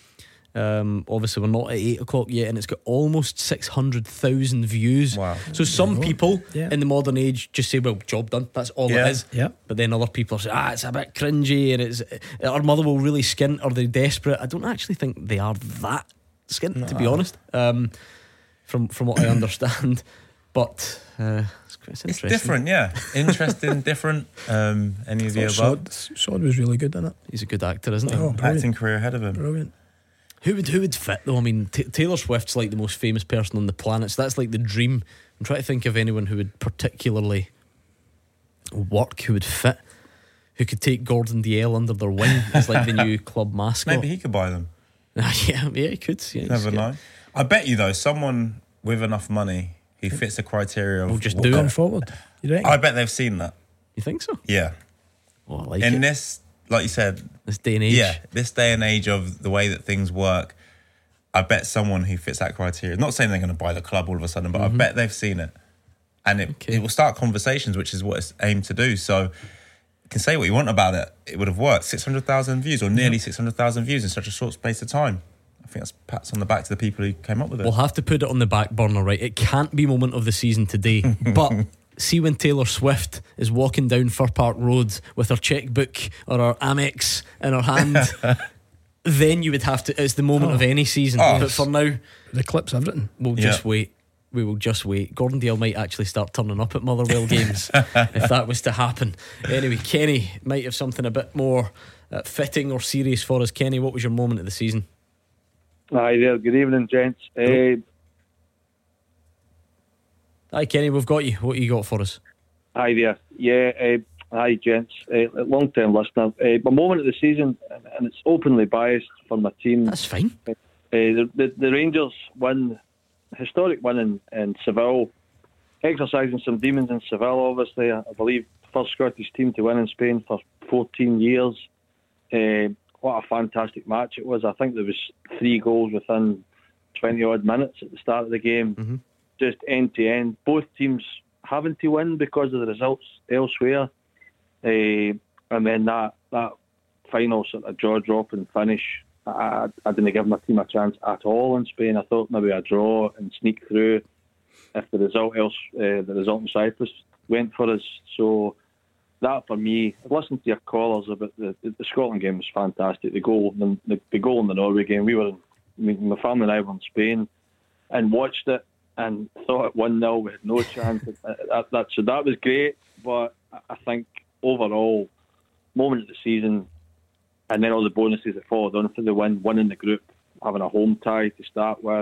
[SPEAKER 5] Obviously we're not at 8 o'clock yet, and it's got almost 600,000 views.
[SPEAKER 7] Wow.
[SPEAKER 5] So some people
[SPEAKER 6] Yeah.
[SPEAKER 5] in the modern age just say, well, job done, that's all
[SPEAKER 7] Yeah.
[SPEAKER 5] it is.
[SPEAKER 6] Yeah.
[SPEAKER 5] But then other people say, it's a bit cringy, and our mother will really skint, or they're desperate. I don't actually think they are that skint, to be honest, from what I understand. But it's
[SPEAKER 7] It's
[SPEAKER 5] interesting.
[SPEAKER 7] different, yeah. Interesting, different. Any of the above?
[SPEAKER 6] Sod was really good in it.
[SPEAKER 5] He's a good actor, isn't he?
[SPEAKER 6] Oh, brilliant.
[SPEAKER 7] Acting career ahead of him.
[SPEAKER 6] Brilliant.
[SPEAKER 5] Who would fit though? I mean, Taylor Swift's like the most famous person on the planet, so that's like the dream. I'm trying to think of anyone who would particularly work, who would fit, who could take Gordon Dalziel under their wing as like the new club mascot.
[SPEAKER 7] Maybe he could buy them.
[SPEAKER 5] yeah, he could. Yeah,
[SPEAKER 7] Never know. I bet you though, someone with enough money who fits the criteria of
[SPEAKER 5] We'll just do
[SPEAKER 6] Come
[SPEAKER 5] it.
[SPEAKER 6] forward. You reckon?
[SPEAKER 7] I bet they've seen that.
[SPEAKER 5] You think so?
[SPEAKER 7] Yeah.
[SPEAKER 5] Oh, I like
[SPEAKER 7] In
[SPEAKER 5] it.
[SPEAKER 7] this, like you said,
[SPEAKER 5] This day and age.
[SPEAKER 7] yeah, this day and age of the way that things work, I bet someone who fits that criteria, not saying they're going to buy the club all of a sudden, but I bet they've seen it. And it will start conversations, which is what it's aimed to do. So you can say what you want about it. It would have worked. 600,000 views, or nearly 600,000 views in such a short space of time. I think that's pats on the back to the people who came up with it.
[SPEAKER 5] We'll have to put it on the back burner, right? It can't be moment of the season today. But see when Taylor Swift is walking down Fir Park Road with her checkbook or her Amex in her hand, then you would have to. It's the moment of any season. But for now,
[SPEAKER 6] the clips, everything.
[SPEAKER 5] We'll just wait. We will just wait. Gordon Dalziel might actually start turning up at Motherwell games if that was to happen. Anyway, Kenny might have something a bit more fitting or serious for us. Kenny, what was your moment of the season?
[SPEAKER 20] Hi there, good evening, gents.
[SPEAKER 5] Hi, Kenny, we've got you. What you got for us?
[SPEAKER 20] Hi there. Yeah, hi, gents. Long time listener. My moment of the season, and it's openly biased for my team.
[SPEAKER 5] That's fine.
[SPEAKER 20] The Rangers won, historic win in Seville, exercising some demons in Seville, obviously. I believe first Scottish team to win in Spain for 14 years. What a fantastic match it was. I think there was 3 goals within 20 odd minutes at the start of the game. Just end to end. Both teams having to win because of the results elsewhere. And then that final sort of jaw-dropping finish, I didn't give my team a chance at all in Spain. I thought maybe a draw and sneak through if the result in Cyprus went for us. So that for me, I listened to your callers about the Scotland game was fantastic. The goal in the Norway game, my family and I were in Spain and watched it and thought at 1-0 we had no chance. So that was great, but I think overall, moment of the season, and then all the bonuses that followed on for the winning the group, having a home tie to start with,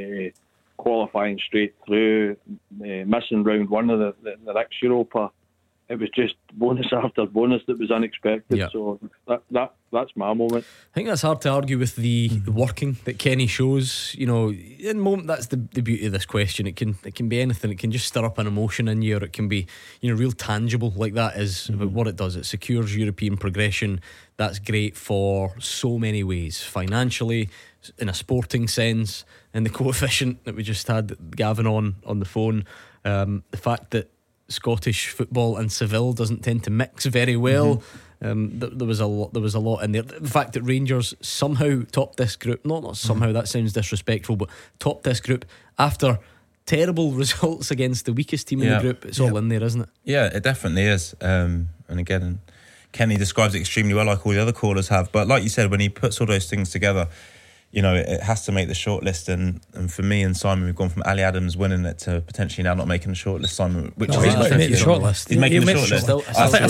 [SPEAKER 20] qualifying straight through, missing round 1 of the next Europa. It was just bonus after bonus that was unexpected.
[SPEAKER 5] Yeah.
[SPEAKER 20] So that's my moment.
[SPEAKER 5] I think that's hard to argue with the working that Kenny shows. You know, in the moment, that's the beauty of this question. It can be anything. It can just stir up an emotion in you, or it can be, you know, real tangible. Like that is what it does. It secures European progression. That's great for so many ways, financially, in a sporting sense, in the coefficient that we just had Gavin on the phone. The fact that Scottish football and Seville doesn't tend to mix very well. There was a lot in there. The fact that Rangers somehow topped this group, not somehow, that sounds disrespectful, but topped this group after terrible results against the weakest team in the group. It's all in there, isn't it?
[SPEAKER 7] Yeah, it definitely is. And again, Kenny describes it extremely well, like all the other callers have. But like you said, when he puts all those things together, you know, it has to make the shortlist. And for me and Simon, we've gone from Ali Adams winning it to potentially now not making the shortlist. Simon, which
[SPEAKER 6] he's making the shortlist.
[SPEAKER 7] He's making the shortlist.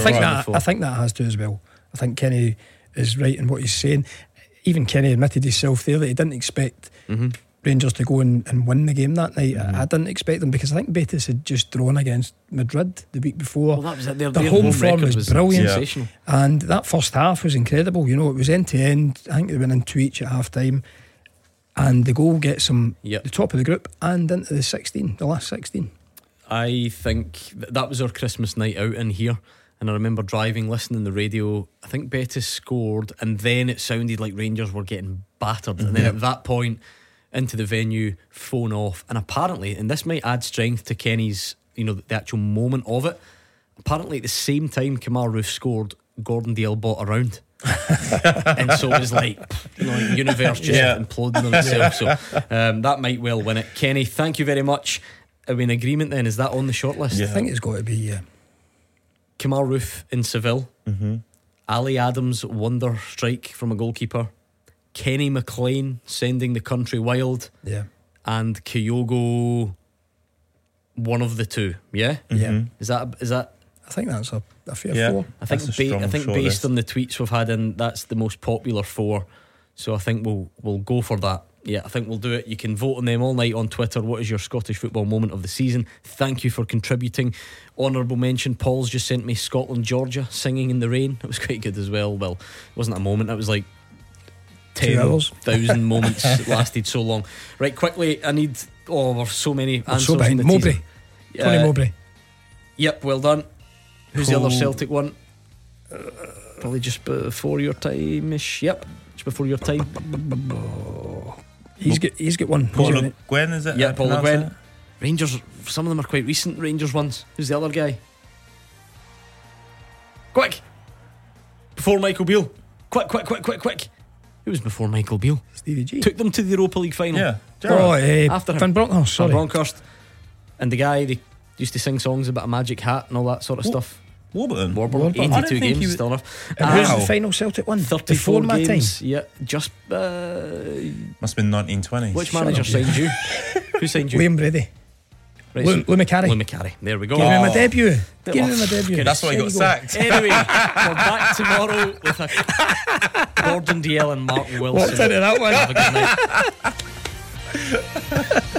[SPEAKER 6] I think that has to as well. I think Kenny is right in what he's saying. Even Kenny admitted himself there that he didn't expect Rangers to go and win the game that night. I didn't expect them, because I think Betis had just drawn against Madrid the week before.
[SPEAKER 5] Well, that was it.
[SPEAKER 6] Their home form was brilliant,
[SPEAKER 5] sensational.
[SPEAKER 6] and that first half was incredible. You know, it was end to end. I think they went in 2 each at half time, and the goal gets them the top of the group and into the last 16.
[SPEAKER 5] I think that was our Christmas night out in here, and I remember driving, listening to the radio. I think Betis scored, and then it sounded like Rangers were getting battered, and then at that point, into the venue, phone off. And apparently, and this might add strength to Kenny's, you know, the actual moment of it, apparently at the same time Kemar Roofe scored, Gordon Dale bought a round. And so it was like, universe just imploding on itself. So that might well win it. Kenny, thank you very much. Are we in agreement then? Is that on the shortlist?
[SPEAKER 6] I think it's got to be.
[SPEAKER 5] Kamal Roof in Seville. Ali Adams wonder strike from a goalkeeper. Kenny McLean sending the country wild. And Kyogo, one of the two. Yeah. Is that? I think that's a fair four. I think based on the tweets we've had in, that's the most popular four. So I think we'll go for that. Yeah, I think we'll do it. You can vote on them all night on Twitter. What is your Scottish football moment of the season? Thank you for contributing. Honourable mention, Paul's just sent me Scotland Georgia singing in the rain. It was quite good as well. Well, it wasn't a moment, it was like 10,000 moments. It lasted so long. Right, quickly, I need there's so many answers.
[SPEAKER 6] So behind Mowbray. Tony Mowbray.
[SPEAKER 5] Yep, well done. Who's the other Celtic one? Probably just before your time-ish. Yep, just before your time.
[SPEAKER 6] He's got one.
[SPEAKER 7] Paul Le Guen, is it?
[SPEAKER 5] Yeah, Paul Le Guen. Rangers, some of them are quite recent Rangers ones. Who's the other guy? Quick! Before Michael Beale. Quick. Who was before Michael Beale?
[SPEAKER 6] Stevie G.
[SPEAKER 5] Took them to the Europa League final.
[SPEAKER 7] Yeah.
[SPEAKER 5] After him.
[SPEAKER 6] Van Bronckhorst. Sorry.
[SPEAKER 5] Van Bronckhorst. And the guy, they used to sing songs about a magic hat and all that sort of stuff.
[SPEAKER 7] Warburton.
[SPEAKER 5] 82 games, still enough.
[SPEAKER 6] And who's the final Celtic one?
[SPEAKER 5] 34
[SPEAKER 6] my
[SPEAKER 5] games.
[SPEAKER 6] time.
[SPEAKER 5] Yeah, just
[SPEAKER 7] must have been 1920.
[SPEAKER 5] Which manager signed you? Who signed you?
[SPEAKER 6] Liam Brady.
[SPEAKER 5] Right,
[SPEAKER 6] Lou McCarry.
[SPEAKER 5] Lou McCarry. There we go.
[SPEAKER 6] Give him a debut.
[SPEAKER 7] That's why he got sacked.
[SPEAKER 5] Anyway, we're back tomorrow with a Gordon Dale and Martin Wilson.
[SPEAKER 6] Walked into that one.
[SPEAKER 5] Have a good night.